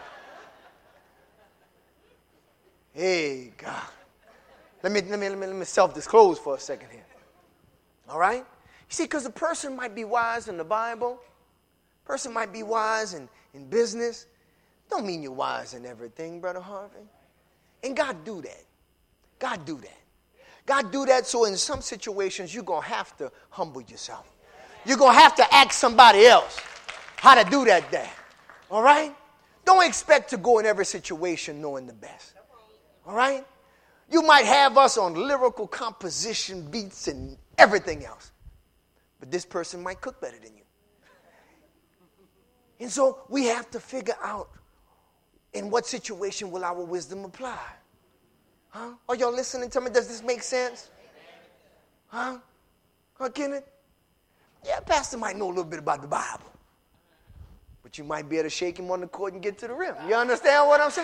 Hey, God. Let me, let me, let me, let me self-disclose for a second here. All right? You see, because a person might be wise in the Bible. A person might be wise in, in business. Don't mean you're wise in everything, Brother Harvey. And God do that. God do that. God do that so in some situations you're going to have to humble yourself. You're going to have to ask somebody else how to do that there. All right? Don't expect to go in every situation knowing the best. All right? You might have us on lyrical composition, beats, and everything else. But this person might cook better than you. And so we have to figure out in what situation will our wisdom apply. Huh? Are y'all listening to me? Does this make sense? Huh? Huh, Kenneth? Yeah, pastor might know a little bit about the Bible. But you might be able to shake him on the court and get to the rim. You understand what I'm saying?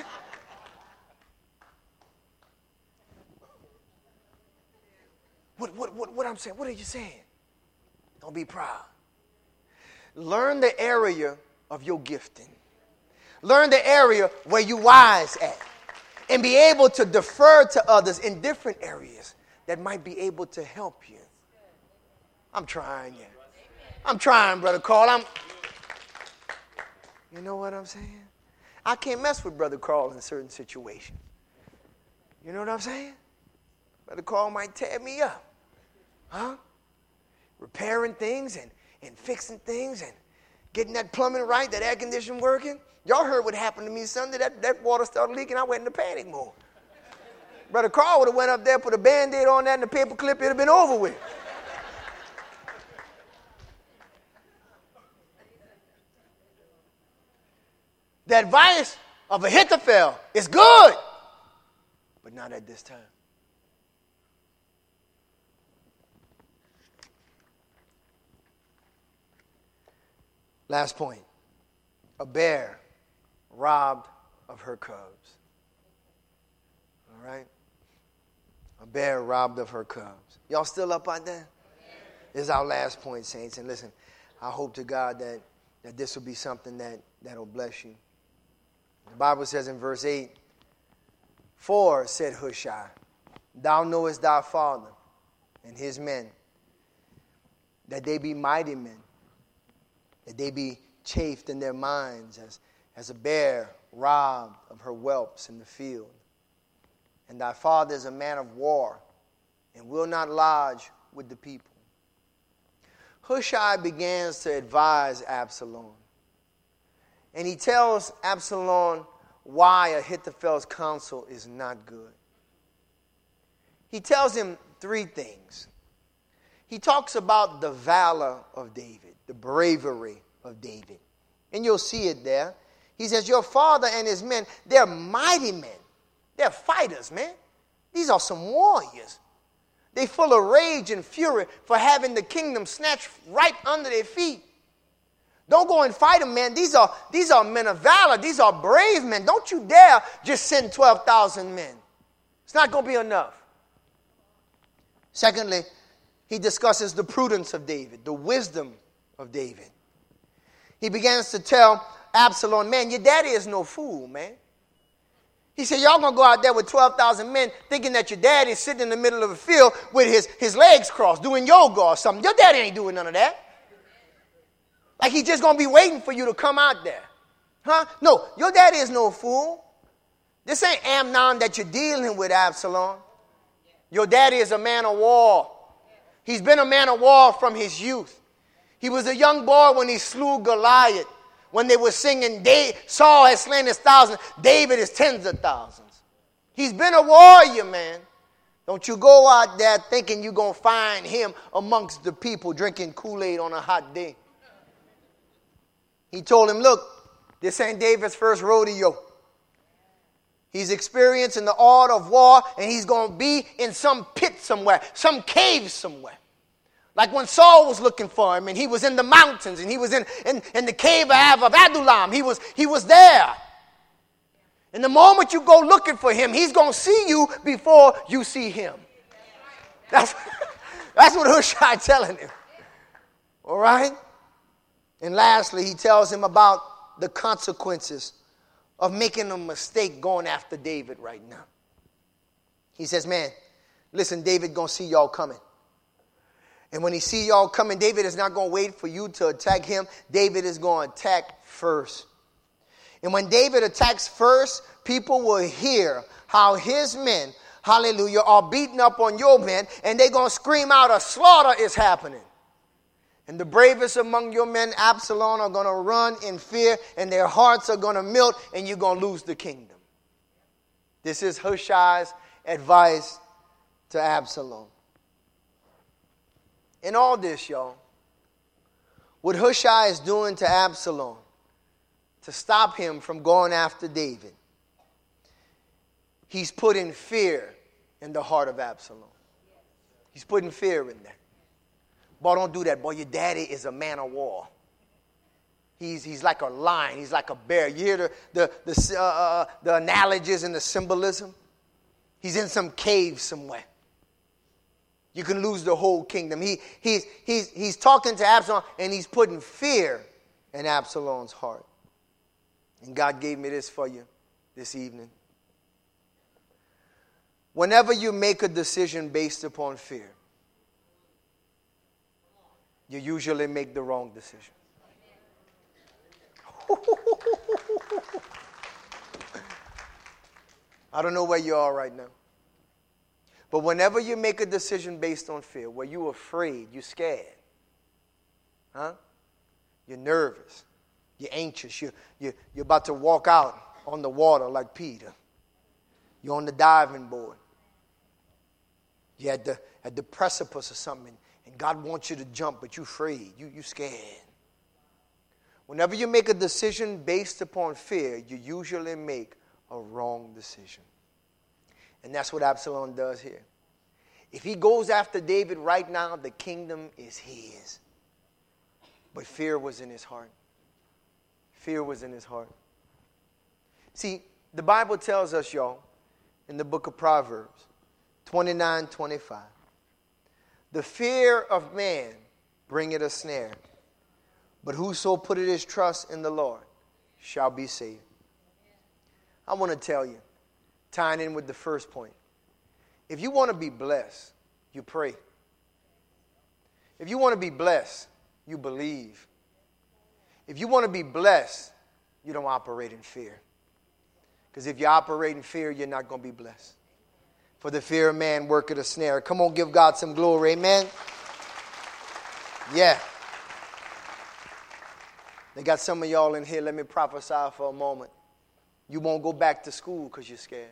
What, what, what, what I'm saying? What are you saying? Don't be proud. Learn the area of your gifting. Learn the area where you're wise at. And be able to defer to others in different areas that might be able to help you. I'm trying you. I'm trying, Brother Carl. I'm. You know what I'm saying? I can't mess with Brother Carl in certain situations. You know what I'm saying? Brother Carl might tear me up. Huh? Repairing things and, and fixing things and getting that plumbing right, that air conditioning working. Y'all heard what happened to me Sunday. That, that water started leaking. I went into panic mode. Brother Carl would have went up there, put a Band-Aid on that and a paper clip. It would have been over with. The advice of Ahithophel is good, but not at this time. Last point. A bear robbed of her cubs. All right? A bear robbed of her cubs. Y'all still up on that? This is our last point, saints. And listen, I hope to God that, that this will be something that, that'll bless you. The Bible says in verse eight, For, said Hushai, thou knowest thy father and his men, that they be mighty men, that they be chafed in their minds as, as a bear robbed of her whelps in the field. And thy father is a man of war, and will not lodge with the people. Hushai begins to advise Absalom. And he tells Absalom why Ahithophel's counsel is not good. He tells him three things. He talks about the valor of David, the bravery of David. And you'll see it there. He says, your father and his men, they're mighty men. They're fighters, man. These are some warriors. They're full of rage and fury for having the kingdom snatched right under their feet. Don't go and fight them, man. These are, these are men of valor. These are brave men. Don't you dare just send twelve thousand men. It's not going to be enough. Secondly, he discusses the prudence of David, the wisdom of David. He begins to tell Absalom, man, your daddy is no fool, man. He said, y'all going to go out there with twelve thousand men thinking that your daddy is sitting in the middle of a field with his, his legs crossed doing yoga or something. Your daddy ain't doing none of that. Like he's just going to be waiting for you to come out there. Huh? No, your daddy is no fool. This ain't Amnon that you're dealing with, Absalom. Your daddy is a man of war. He's been a man of war from his youth. He was a young boy when he slew Goliath. When they were singing, Saul has slain his thousands, David is tens of thousands. He's been a warrior, man. Don't you go out there thinking you're going to find him amongst the people drinking Kool-Aid on a hot day. He told him, look, this ain't David's first rodeo. He's experiencing the art of war, and he's going to be in some pit somewhere, some cave somewhere. Like when Saul was looking for him, and he was in the mountains, and he was in, in, in the cave of Adullam. He was, he was there. And the moment you go looking for him, he's going to see you before you see him. That's, that's what Hushai telling him. All right? And lastly, he tells him about the consequences of making a mistake going after David right now. He says, man, listen, David going to see y'all coming. And when he see y'all coming, David is not going to wait for you to attack him. David is going to attack first. And when David attacks first, people will hear how his men, hallelujah, are beating up on your men, and they're going to scream out, a slaughter is happening. And the bravest among your men, Absalom, are going to run in fear, and their hearts are going to melt, and you're going to lose the kingdom. This is Hushai's advice to Absalom. In all this, y'all, what Hushai is doing to Absalom to stop him from going after David, he's putting fear in the heart of Absalom. He's putting fear in there. Boy, don't do that. Boy, your daddy is a man of war. He's, he's like a lion. He's like a bear. You hear the, the, the, uh, the analogies and the symbolism? He's in some cave somewhere. You can lose the whole kingdom. He, he's, he's, he's talking to Absalom, and he's putting fear in Absalom's heart. And God gave me this for you this evening. Whenever you make a decision based upon fear, you usually make the wrong decision. I don't know where you are right now. But whenever you make a decision based on fear, where you're afraid, you're scared, huh? You're nervous, you're anxious, you're, you're, you're about to walk out on the water like Peter. You're on the diving board. You're at the, at the precipice or something, and God wants you to jump, but you're afraid, you, you're scared. Whenever you make a decision based upon fear, you usually make a wrong decision. And that's what Absalom does here. If he goes after David right now, the kingdom is his. But fear was in his heart. Fear was in his heart. See, the Bible tells us, y'all, in the book of Proverbs, twenty-nine twenty-five, the fear of man bringeth a snare, but whoso putteth his trust in the Lord shall be saved. I want to tell you, tying in with the first point, if you want to be blessed, you pray. If you want to be blessed, you believe. If you want to be blessed, you don't operate in fear. Because if you operate in fear, you're not going to be blessed. For the fear of man worketh a snare. Come on, give God some glory. Amen. Yeah. They got some of y'all in here. Let me prophesy for a moment. You won't go back to school because you're scared.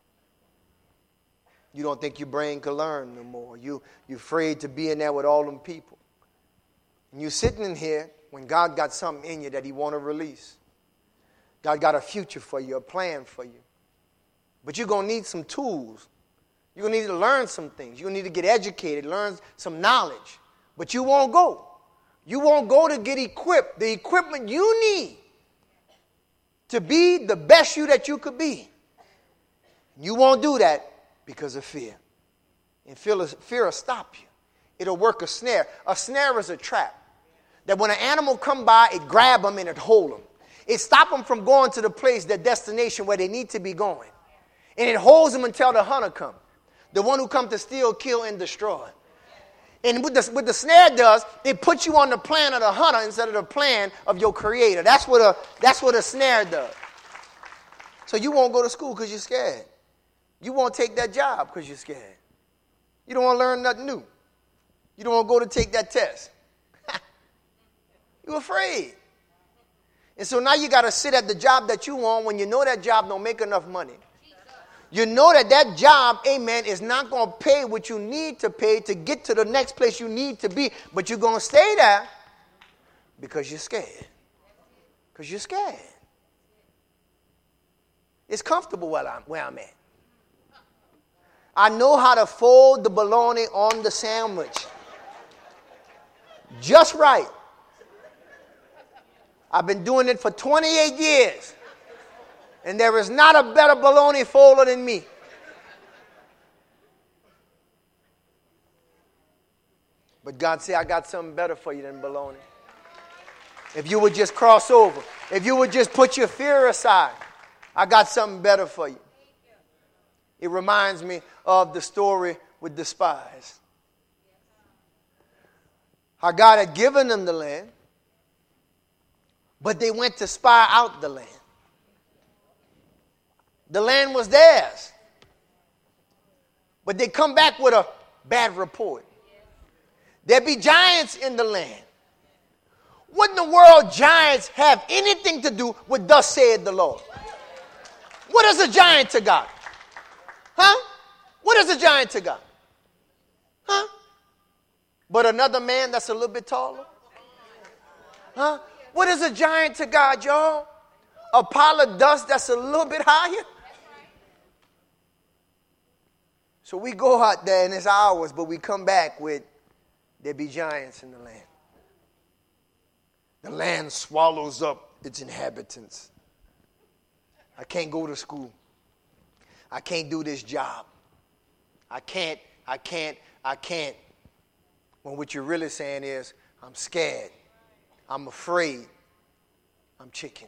You don't think your brain can learn no more. You, you're afraid to be in there with all them people. And you're sitting in here when God got something in you that he want to release. God got a future for you, a plan for you. But you're going to need some tools. You're going to need to learn some things. You're going to need to get educated, learn some knowledge. But you won't go. You won't go to get equipped. The equipment you need to be the best you that you could be. You won't do that because of fear. And fear, fear will stop you. It'll work a snare. A snare is a trap. That when an animal come by, it grab them and it hold them. It stop them from going to the place, their destination where they need to be going. And it holds them until the hunter come. The one who comes to steal, kill, and destroy. And what the, what the snare does, it puts you on the plan of the hunter instead of the plan of your creator. That's what a, that's what a snare does. So you won't go to school because you're scared. You won't take that job because you're scared. You don't want to learn nothing new. You don't want to go to take that test. You're afraid. And so now you got to sit at the job that you want when you know that job don't make enough money. You know that that job, amen, is not going to pay what you need to pay to get to the next place you need to be. But you're going to stay there because you're scared. Because you're scared. It's comfortable where I'm, where I'm at. I know how to fold the bologna on the sandwich. Just right. I've been doing it for twenty-eight years. And there is not a better bologna folder than me. But God said, I got something better for you than bologna. If you would just cross over. If you would just put your fear aside. I got something better for you. It reminds me of the story with the spies. How God had given them the land, but they went to spy out the land. The land was theirs. But they come back with a bad report. There be giants in the land. What in the world giants have anything to do with thus saith the Lord? What is a giant to God? Huh? What is a giant to God? Huh? But another man that's a little bit taller? Huh? What is a giant to God, y'all? A pile of dust that's a little bit higher? So we go out there and it's ours, but we come back with, there be giants in the land. The land swallows up its inhabitants. I can't go to school. I can't do this job. I can't, I can't, I can't. When what you're really saying is, I'm scared. I'm afraid. I'm chicken.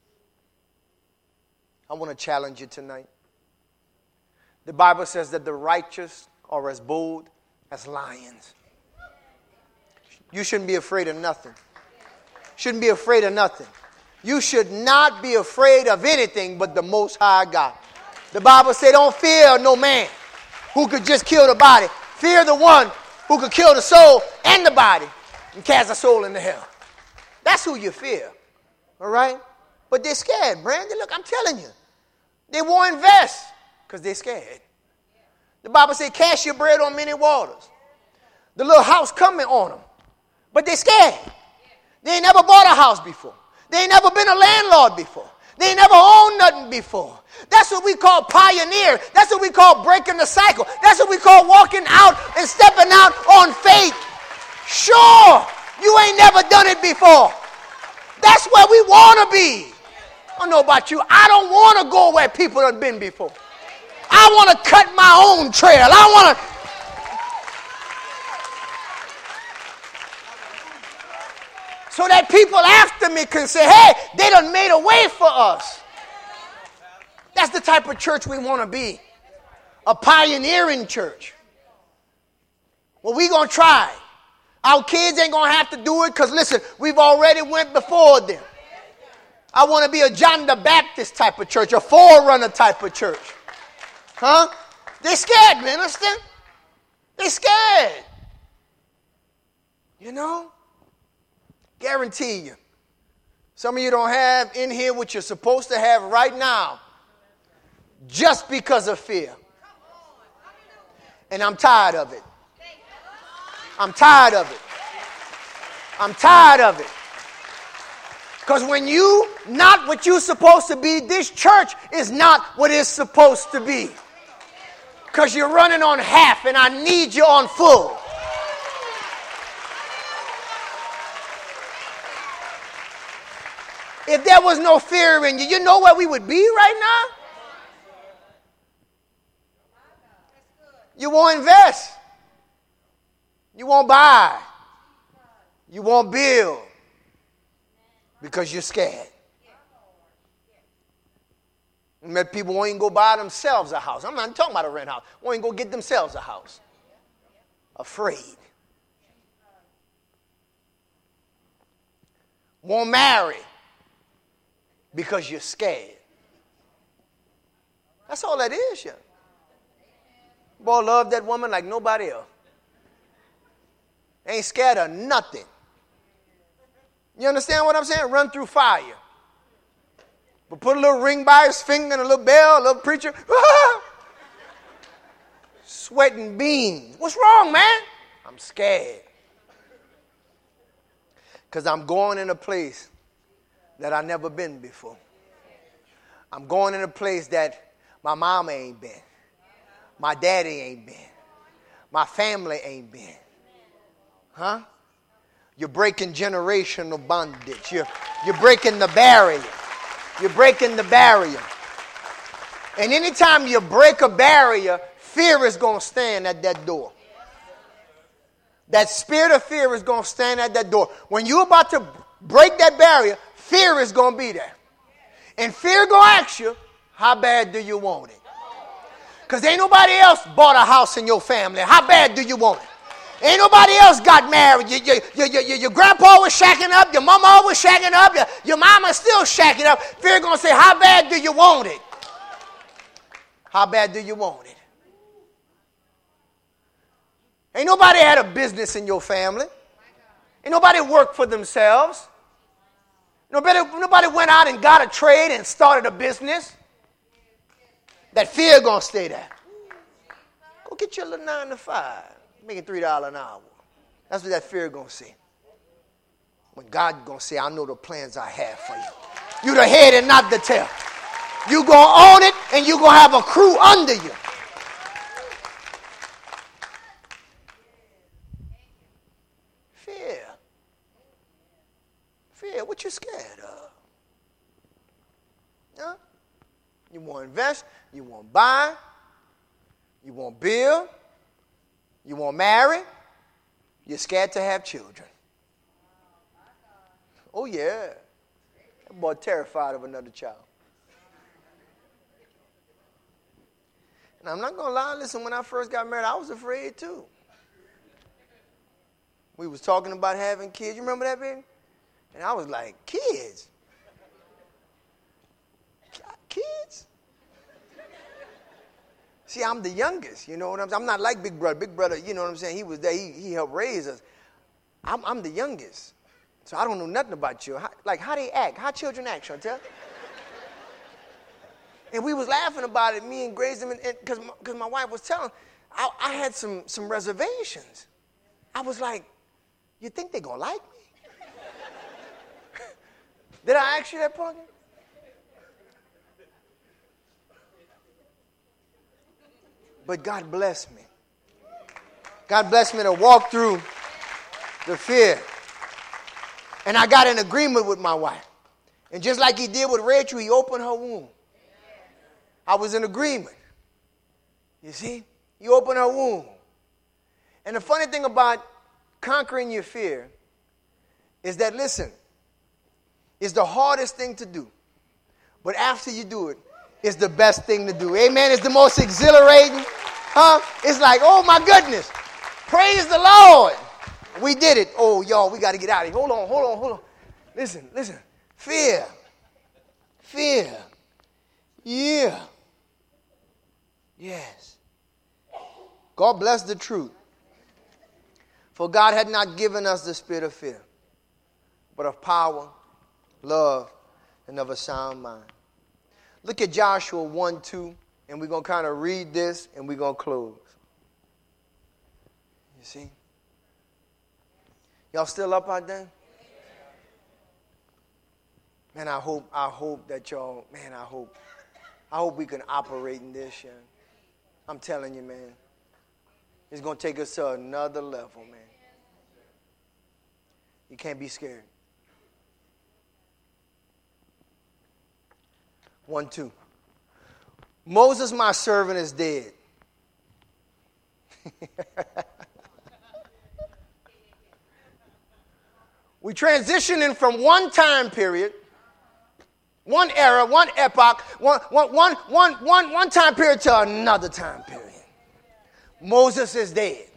I want to challenge you tonight. The Bible says that the righteous are as bold as lions. You shouldn't be afraid of nothing. Shouldn't be afraid of nothing. You should not be afraid of anything but the Most High God. The Bible says, don't fear no man who could just kill the body. Fear the one who could kill the soul and the body and cast the soul into hell. That's who you fear. All right? But they're scared, Brandon. Look, I'm telling you. They won't invest because they're scared. The Bible says, cast your bread on many waters. The little house coming on them. But they're scared. They ain't never bought a house before. They ain't never been a landlord before. They ain't never owned nothing before. That's what we call pioneer. That's what we call breaking the cycle. That's what we call walking out and stepping out on faith. Sure, you ain't never done it before. That's where we want to be. I don't know about you. I don't want to go where people have been before. I want to cut my own trail. I want to... So that people after me can say, hey, they done made a way for us. That's the type of church we want to be. A pioneering church. Well, we going to try. Our kids ain't going to have to do it because, listen, we've already went before them. I want to be a John the Baptist type of church, a forerunner type of church. Huh? They're scared, minister. They're scared. You know? Guarantee you. Some of you don't have in here what you're supposed to have right now just because of fear. And I'm tired of it. I'm tired of it. I'm tired of it. Because when you not what you're supposed to be, this church is not what it's supposed to be. Because you're running on half and I need you on full. If there was no fear in you, you know where we would be right now? You won't invest. You won't buy. You won't build. Because you're scared. I met people won't even go buy themselves a house. I'm not talking about a rent house. Won't even go get themselves a house. Afraid. Won't marry. Because you're scared. That's all that is, yeah. Boy, love that woman like nobody else. Ain't scared of nothing. You understand what I'm saying? Run through fire. But put a little ring by his finger and a little bell, a little preacher. Ah! Sweating beans. What's wrong, man? I'm scared. Because I'm going in a place that I've never been before. I'm going in a place that my mama ain't been. My daddy ain't been. My family ain't been. Huh? You're breaking generational bondage. You're, you're breaking the barrier. You're breaking the barrier. And anytime you break a barrier, fear is going to stand at that door. That spirit of fear is going to stand at that door. When you're about to break that barrier, fear is going to be there. And fear going to ask you, how bad do you want it? Because ain't nobody else bought a house in your family. How bad do you want it? Ain't nobody else got married. Your, your, your, your, your grandpa was shacking up. Your mama was shacking up. Your, your mama still shacking up. Fear going to say, how bad do you want it? How bad do you want it? Ain't nobody had a business in your family. Ain't nobody worked for themselves. Nobody, nobody went out and got a trade and started a business. That fear going to stay there. Go get your little nine to five. Making three dollars an hour. That's what that fear going to say. When God going to say, I know the plans I have for you. You the head and not the tail. You going to own it and you going to have a crew under you. Fear. Fear. What you scared of? Huh? You want to invest. You want to buy. You want to build. You want to marry? You're scared to have children. Oh, yeah. That boy terrified of another child. And I'm not going to lie. Listen, when I first got married, I was afraid too. We was talking about having kids. You remember that, baby? And I was like, kids? Kids? See, I'm the youngest, you know what I'm saying? I'm not like Big Brother. Big Brother, you know what I'm saying? He was there. He, he helped raise us. I'm, I'm the youngest. So I don't know nothing about you. How, like, how they act. How children act, Chantel? And we was laughing about it, me and Grace, because my, my wife was telling, I, I had some, some reservations. I was like, you think they're going to like me? Did I ask you that, Parker? But God blessed me. God blessed me to walk through the fear. And I got in agreement with my wife. And just like he did with Rachel, he opened her womb. I was in agreement. You see? He opened her womb. And the funny thing about conquering your fear is that, listen, it's the hardest thing to do. But after you do it, it's the best thing to do. Amen? It's the most exhilarating. Huh? It's like, oh my goodness. Praise the Lord. We did it. Oh, y'all, we got to get out of here. Hold on, hold on, hold on. Listen, listen. Fear. Fear. Yeah. Yes. God bless the truth. For God had not given us the spirit of fear, but of power, love, and of a sound mind. Look at Joshua one two, and we're going to kind of read this, and we're going to close. You see? Y'all still up out there? Man, I hope, I hope that y'all, man, I hope, I hope we can operate in this, yeah. I'm telling you, man. It's going to take us to another level, man. You can't be scared. One, two. Moses, my servant, is dead. We transitioning from one time period, one era, one epoch, one, one, one, one, one, one time period to another time period. Moses is dead.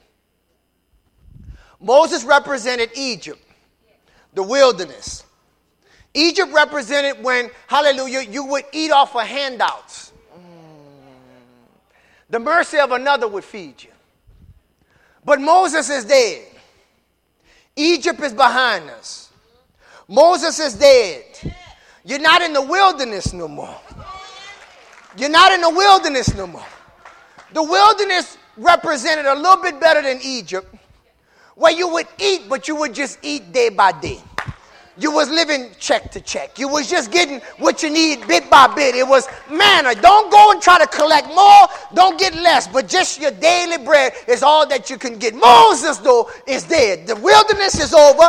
Moses represented Egypt, the wilderness. Egypt represented when, hallelujah, you would eat off of handouts. Mm. The mercy of another would feed you. But Moses is dead. Egypt is behind us. Moses is dead. You're not in the wilderness no more. You're not in the wilderness no more. The wilderness represented a little bit better than Egypt, where you would eat, but you would just eat day by day. You was living check to check. You was just getting what you need bit by bit. It was manna. Don't go and try to collect more. Don't get less. But just your daily bread is all that you can get. Moses, though, is dead. The wilderness is over.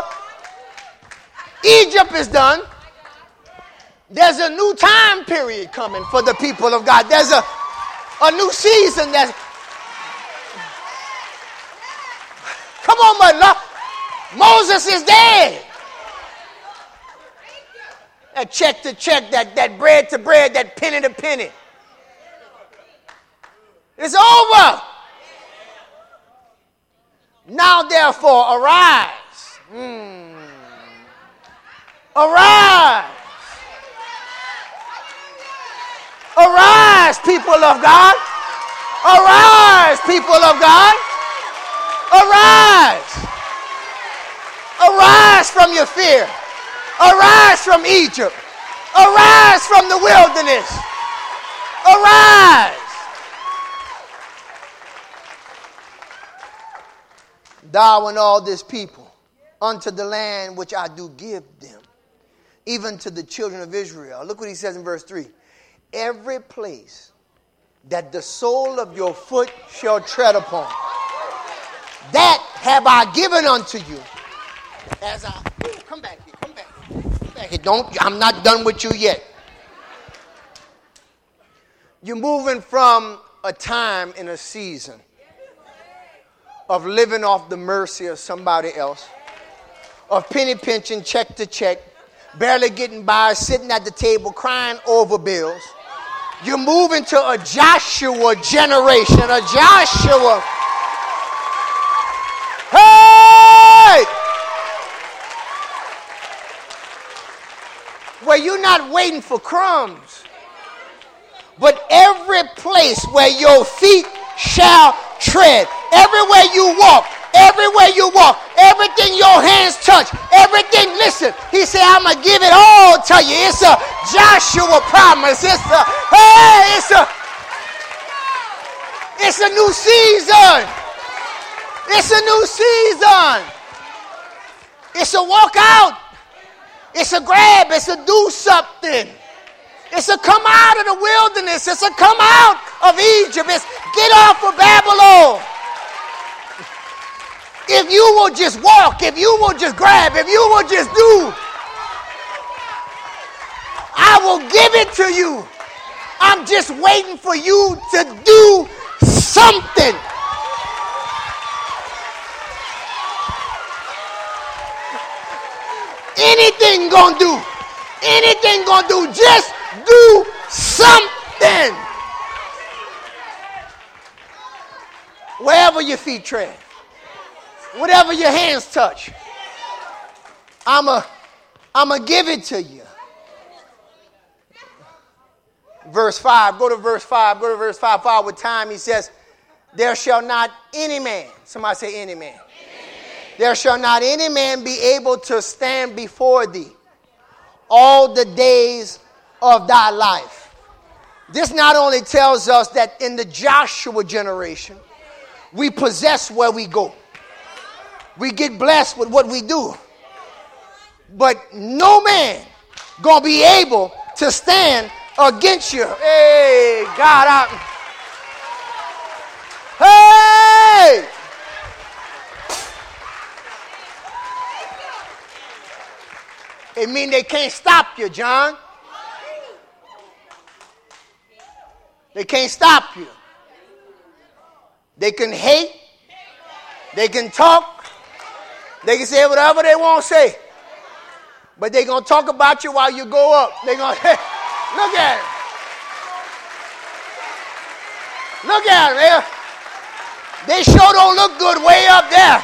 Egypt is done. There's a new time period coming for the people of God. There's a, a new season that's... Come on, my love. Moses is dead. That check to check, that, that bread to bread, that penny to penny. It's over. Now, therefore, arise. Mm. Arise. Arise, people of God. Arise, people of God. Arise. Arise from your fear. Arise from Egypt. Arise from the wilderness. Arise. Thou and all this people unto the land which I do give them, even to the children of Israel. Look what he says in verse three. Every place that the sole of your foot shall tread upon, that have I given unto you. As I ooh, come back here, come back here, come back here. Don't, I'm not done with you yet. You're moving from a time in a season of living off the mercy of somebody else, of penny pinching, check to check, barely getting by, sitting at the table crying over bills. You're moving to a Joshua generation, a Joshua. Hey! where you're not waiting for crumbs, but every place where your feet shall tread, everywhere you walk, everywhere you walk, everything your hands touch, everything, listen, he said, I'm going to give it all to you. It's a Joshua promise. It's a, hey, it's a, it's a new season. It's a new season. It's a walk out. It's a grab. It's a do something. It's a come out of the wilderness. It's a come out of Egypt. It's get off of Babylon. If you will just walk, if you will just grab, if you will just do, I will give it to you. I'm just waiting for you to do something. Anything gonna do, anything gonna do, just do something. Wherever your feet tread, whatever your hands touch, I'm a, I'm a give it to you. Verse five, go to verse five, go to verse five. Five with time, he says, there shall not any man, somebody say any man. There shall not any man be able to stand before thee all the days of thy life. This not only tells us that in the Joshua generation, we possess where we go. We get blessed with what we do. But no man gonna be able to stand against you. Hey, God, I... Hey! It means they can't stop you, John. They can't stop you. They can hate. They can talk. They can say whatever they want to say. But they're going to talk about you while you go up. They're going to, look at it. Look at it, man. They sure don't look good way up there.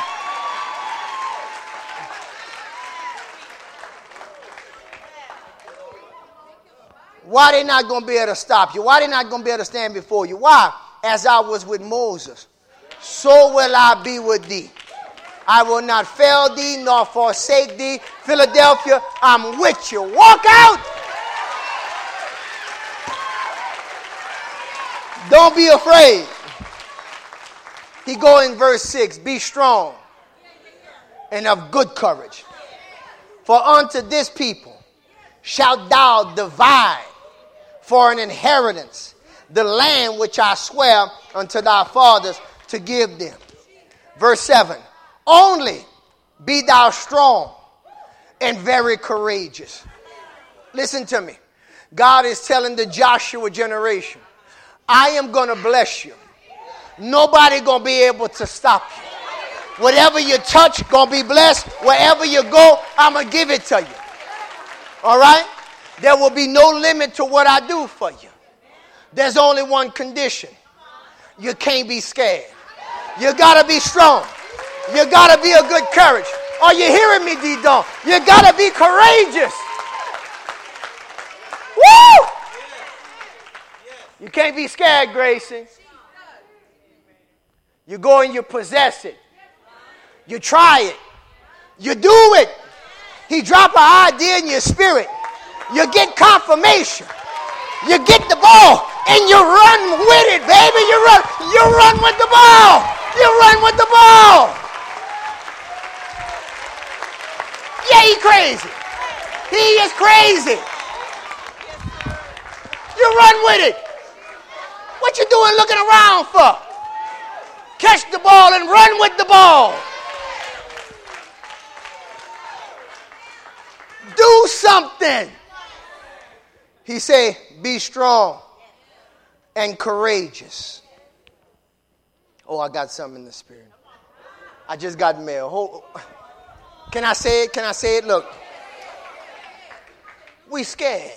Why they not going to be able to stop you? Why they not going to be able to stand before you? Why? As I was with Moses, so will I be with thee. I will not fail thee nor forsake thee. Philadelphia, I'm with you. Walk out. Don't be afraid. He go in verse six. Be strong and of good courage. For unto this people shalt thou divide for an inheritance the land which I swear unto thy fathers to give them. Verse seven. Only be thou strong and very courageous. Listen to me. God is telling the Joshua generation, I am going to bless you. Nobody going to be able to stop you. Whatever you touch, going to be blessed. Wherever you go, I'm going to give it to you. All right? There will be no limit to what I do for you. There's only one condition. You can't be scared. You got to be strong. You got to be a good courage. Are you hearing me, D-Don? You got to be courageous. Woo! You can't be scared, Gracie. You go and you possess it. You try it. You do it. He drop an idea in your spirit. You get confirmation. You get the ball and you run with it, baby. You run. You run with the ball. You run with the ball. Yeah, he crazy. He is crazy. You run with it. What you doing looking around for? Catch the ball and run with the ball. Do something. He said, be strong and courageous. Oh, I got something in the spirit. I just got mail. Hold. Can I say it? Can I say it? Look. We scared.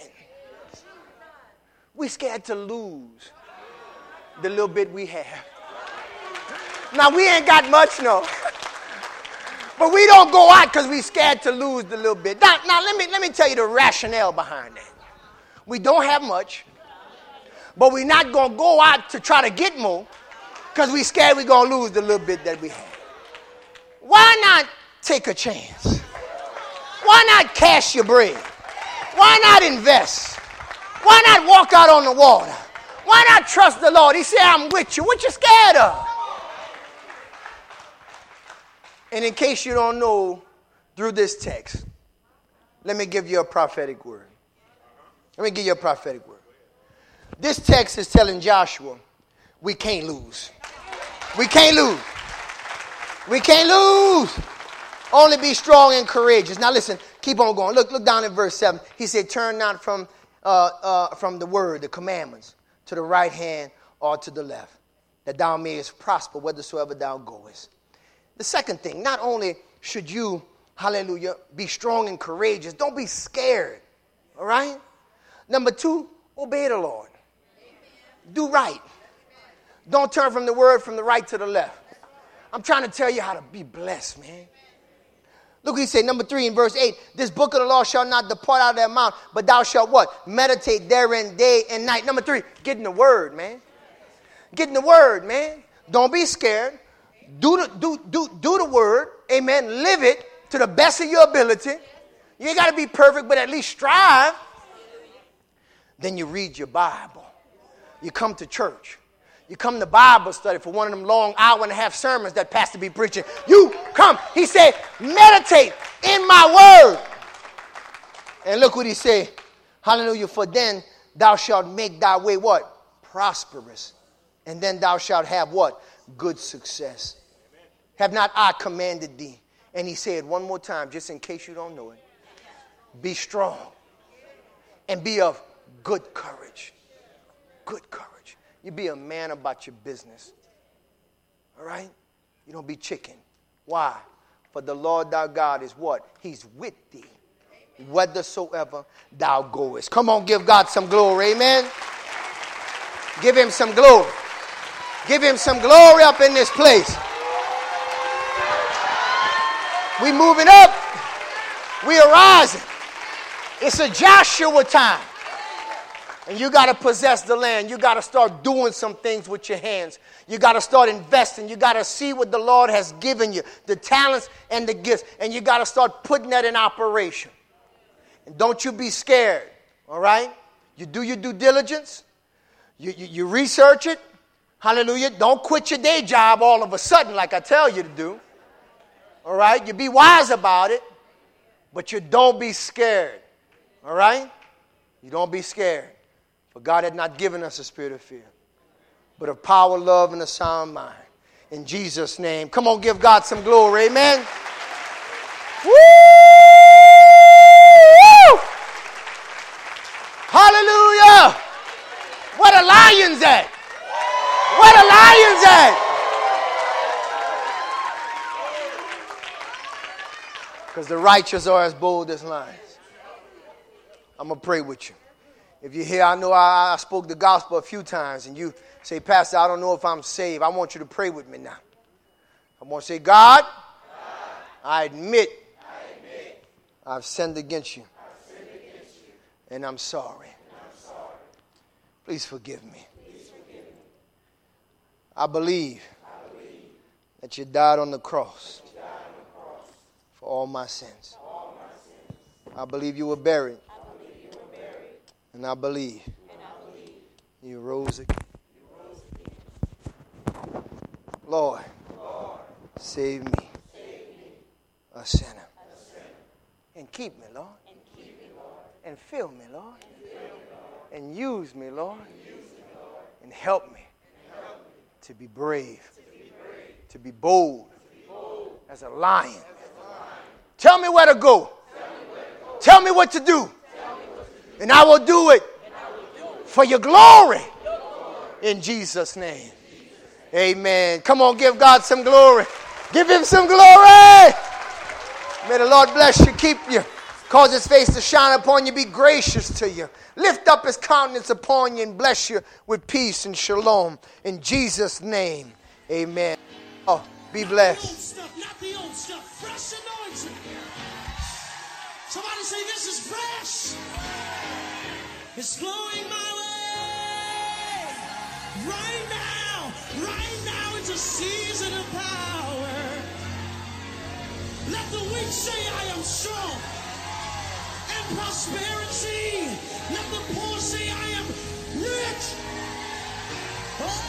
We scared to lose the little bit we have. Now, we ain't got much, no. But we don't go out because we're scared to lose the little bit. Now, now let me let me tell you the rationale behind that. We don't have much, but we're not going to go out to try to get more because we're scared we're going to lose the little bit that we have. Why not take a chance? Why not cash your bread? Why not invest? Why not walk out on the water? Why not trust the Lord? He said, I'm with you. What you scared of? And in case you don't know, through this text, let me give you a prophetic word. Let me give you a prophetic word. This text is telling Joshua, we can't lose. We can't lose. We can't lose. Only be strong and courageous. Now listen, keep on going. Look, look down at verse seven. He said, turn not from, uh, uh, from the word, the commandments, to the right hand or to the left, that thou mayest prosper whithersoever thou goest. The second thing, not only should you, hallelujah, be strong and courageous, don't be scared, all right? Number two, obey the Lord. Do right. Don't turn from the word from the right to the left. I'm trying to tell you how to be blessed, man. Look what he said, number three in verse eight, this book of the law shall not depart out of their mouth, but thou shalt what? Meditate therein day and night. Number three, get in the word, man. Get in the word, man. Don't be scared. Do the, do, do, do the word, amen. Live it to the best of your ability. You ain't got to be perfect, but at least strive. Then you read your Bible. You come to church. You come to Bible study for one of them long hour and a half sermons that pastor be preaching. You come. He said, meditate in my word. And look what he said. Hallelujah. For then thou shalt make thy way what? Prosperous. And then thou shalt have what? Good success. Amen. Have not I commanded thee? And he said one more time, just in case you don't know it. Be strong and be of good courage. Good courage. You be a man about your business. All right? You don't be chicken. Why? For the Lord thy God is what? He's with thee, whithersoever thou goest. Come on, give God some glory. Amen. Give him some glory. Give him some glory up in this place. We moving up. We are rising. It's a Joshua time. And you got to possess the land. You got to start doing some things with your hands. You got to start investing. You got to see what the Lord has given you, the talents and the gifts. And you got to start putting that in operation. And don't you be scared, all right? You do your due diligence. You, you, you research it. Hallelujah. Don't quit your day job all of a sudden like I tell you to do. All right? You be wise about it, but you don't be scared. All right? You don't be scared. For God had not given us a spirit of fear, but of power, love, and a sound mind. In Jesus' name. Come on, give God some glory. Amen. Woo! Hallelujah. Where the lions at? Where the lions at? Because the righteous are as bold as lions. I'm going to pray with you. If you're here, I know I, I spoke the gospel a few times, and you say, Pastor, I don't know if I'm saved. I want you to pray with me now. I want to say, God, God I, admit I admit I've sinned against you, I've sinned against you and, I'm sorry. and I'm sorry. Please forgive me. Please forgive me. I believe, I believe that you died on the cross, died on the cross for all my sins. For all my sins. I believe you were buried. And I believe, and I believe you rose again. You rose again. Lord, Lord save, me, save me, a sinner. A sinner. And keep me, Lord. And, keep me, Lord. and fill me, Lord. And, fill me, Lord. and use me, Lord. And, use me, Lord. and help me, and help me to, be brave, to be brave, to be bold, to be bold as a lion. As a lion. Tell me where to go. Tell me, where to go. Tell me what to do. And I will do it for your glory in Jesus' name. Amen. Come on, give God some glory. Give him some glory. May the Lord bless you, keep you, cause his face to shine upon you, be gracious to you. Lift up his countenance upon you and bless you with peace and shalom. In Jesus' name, amen. Oh. Be not blessed. The old stuff, not the old stuff. Fresh anointing. Somebody say, this is fresh. It's flowing my way. Right now, right now, it's a season of power. Let the weak say, I am strong. And prosperity. Let the poor say, I am rich. Oh.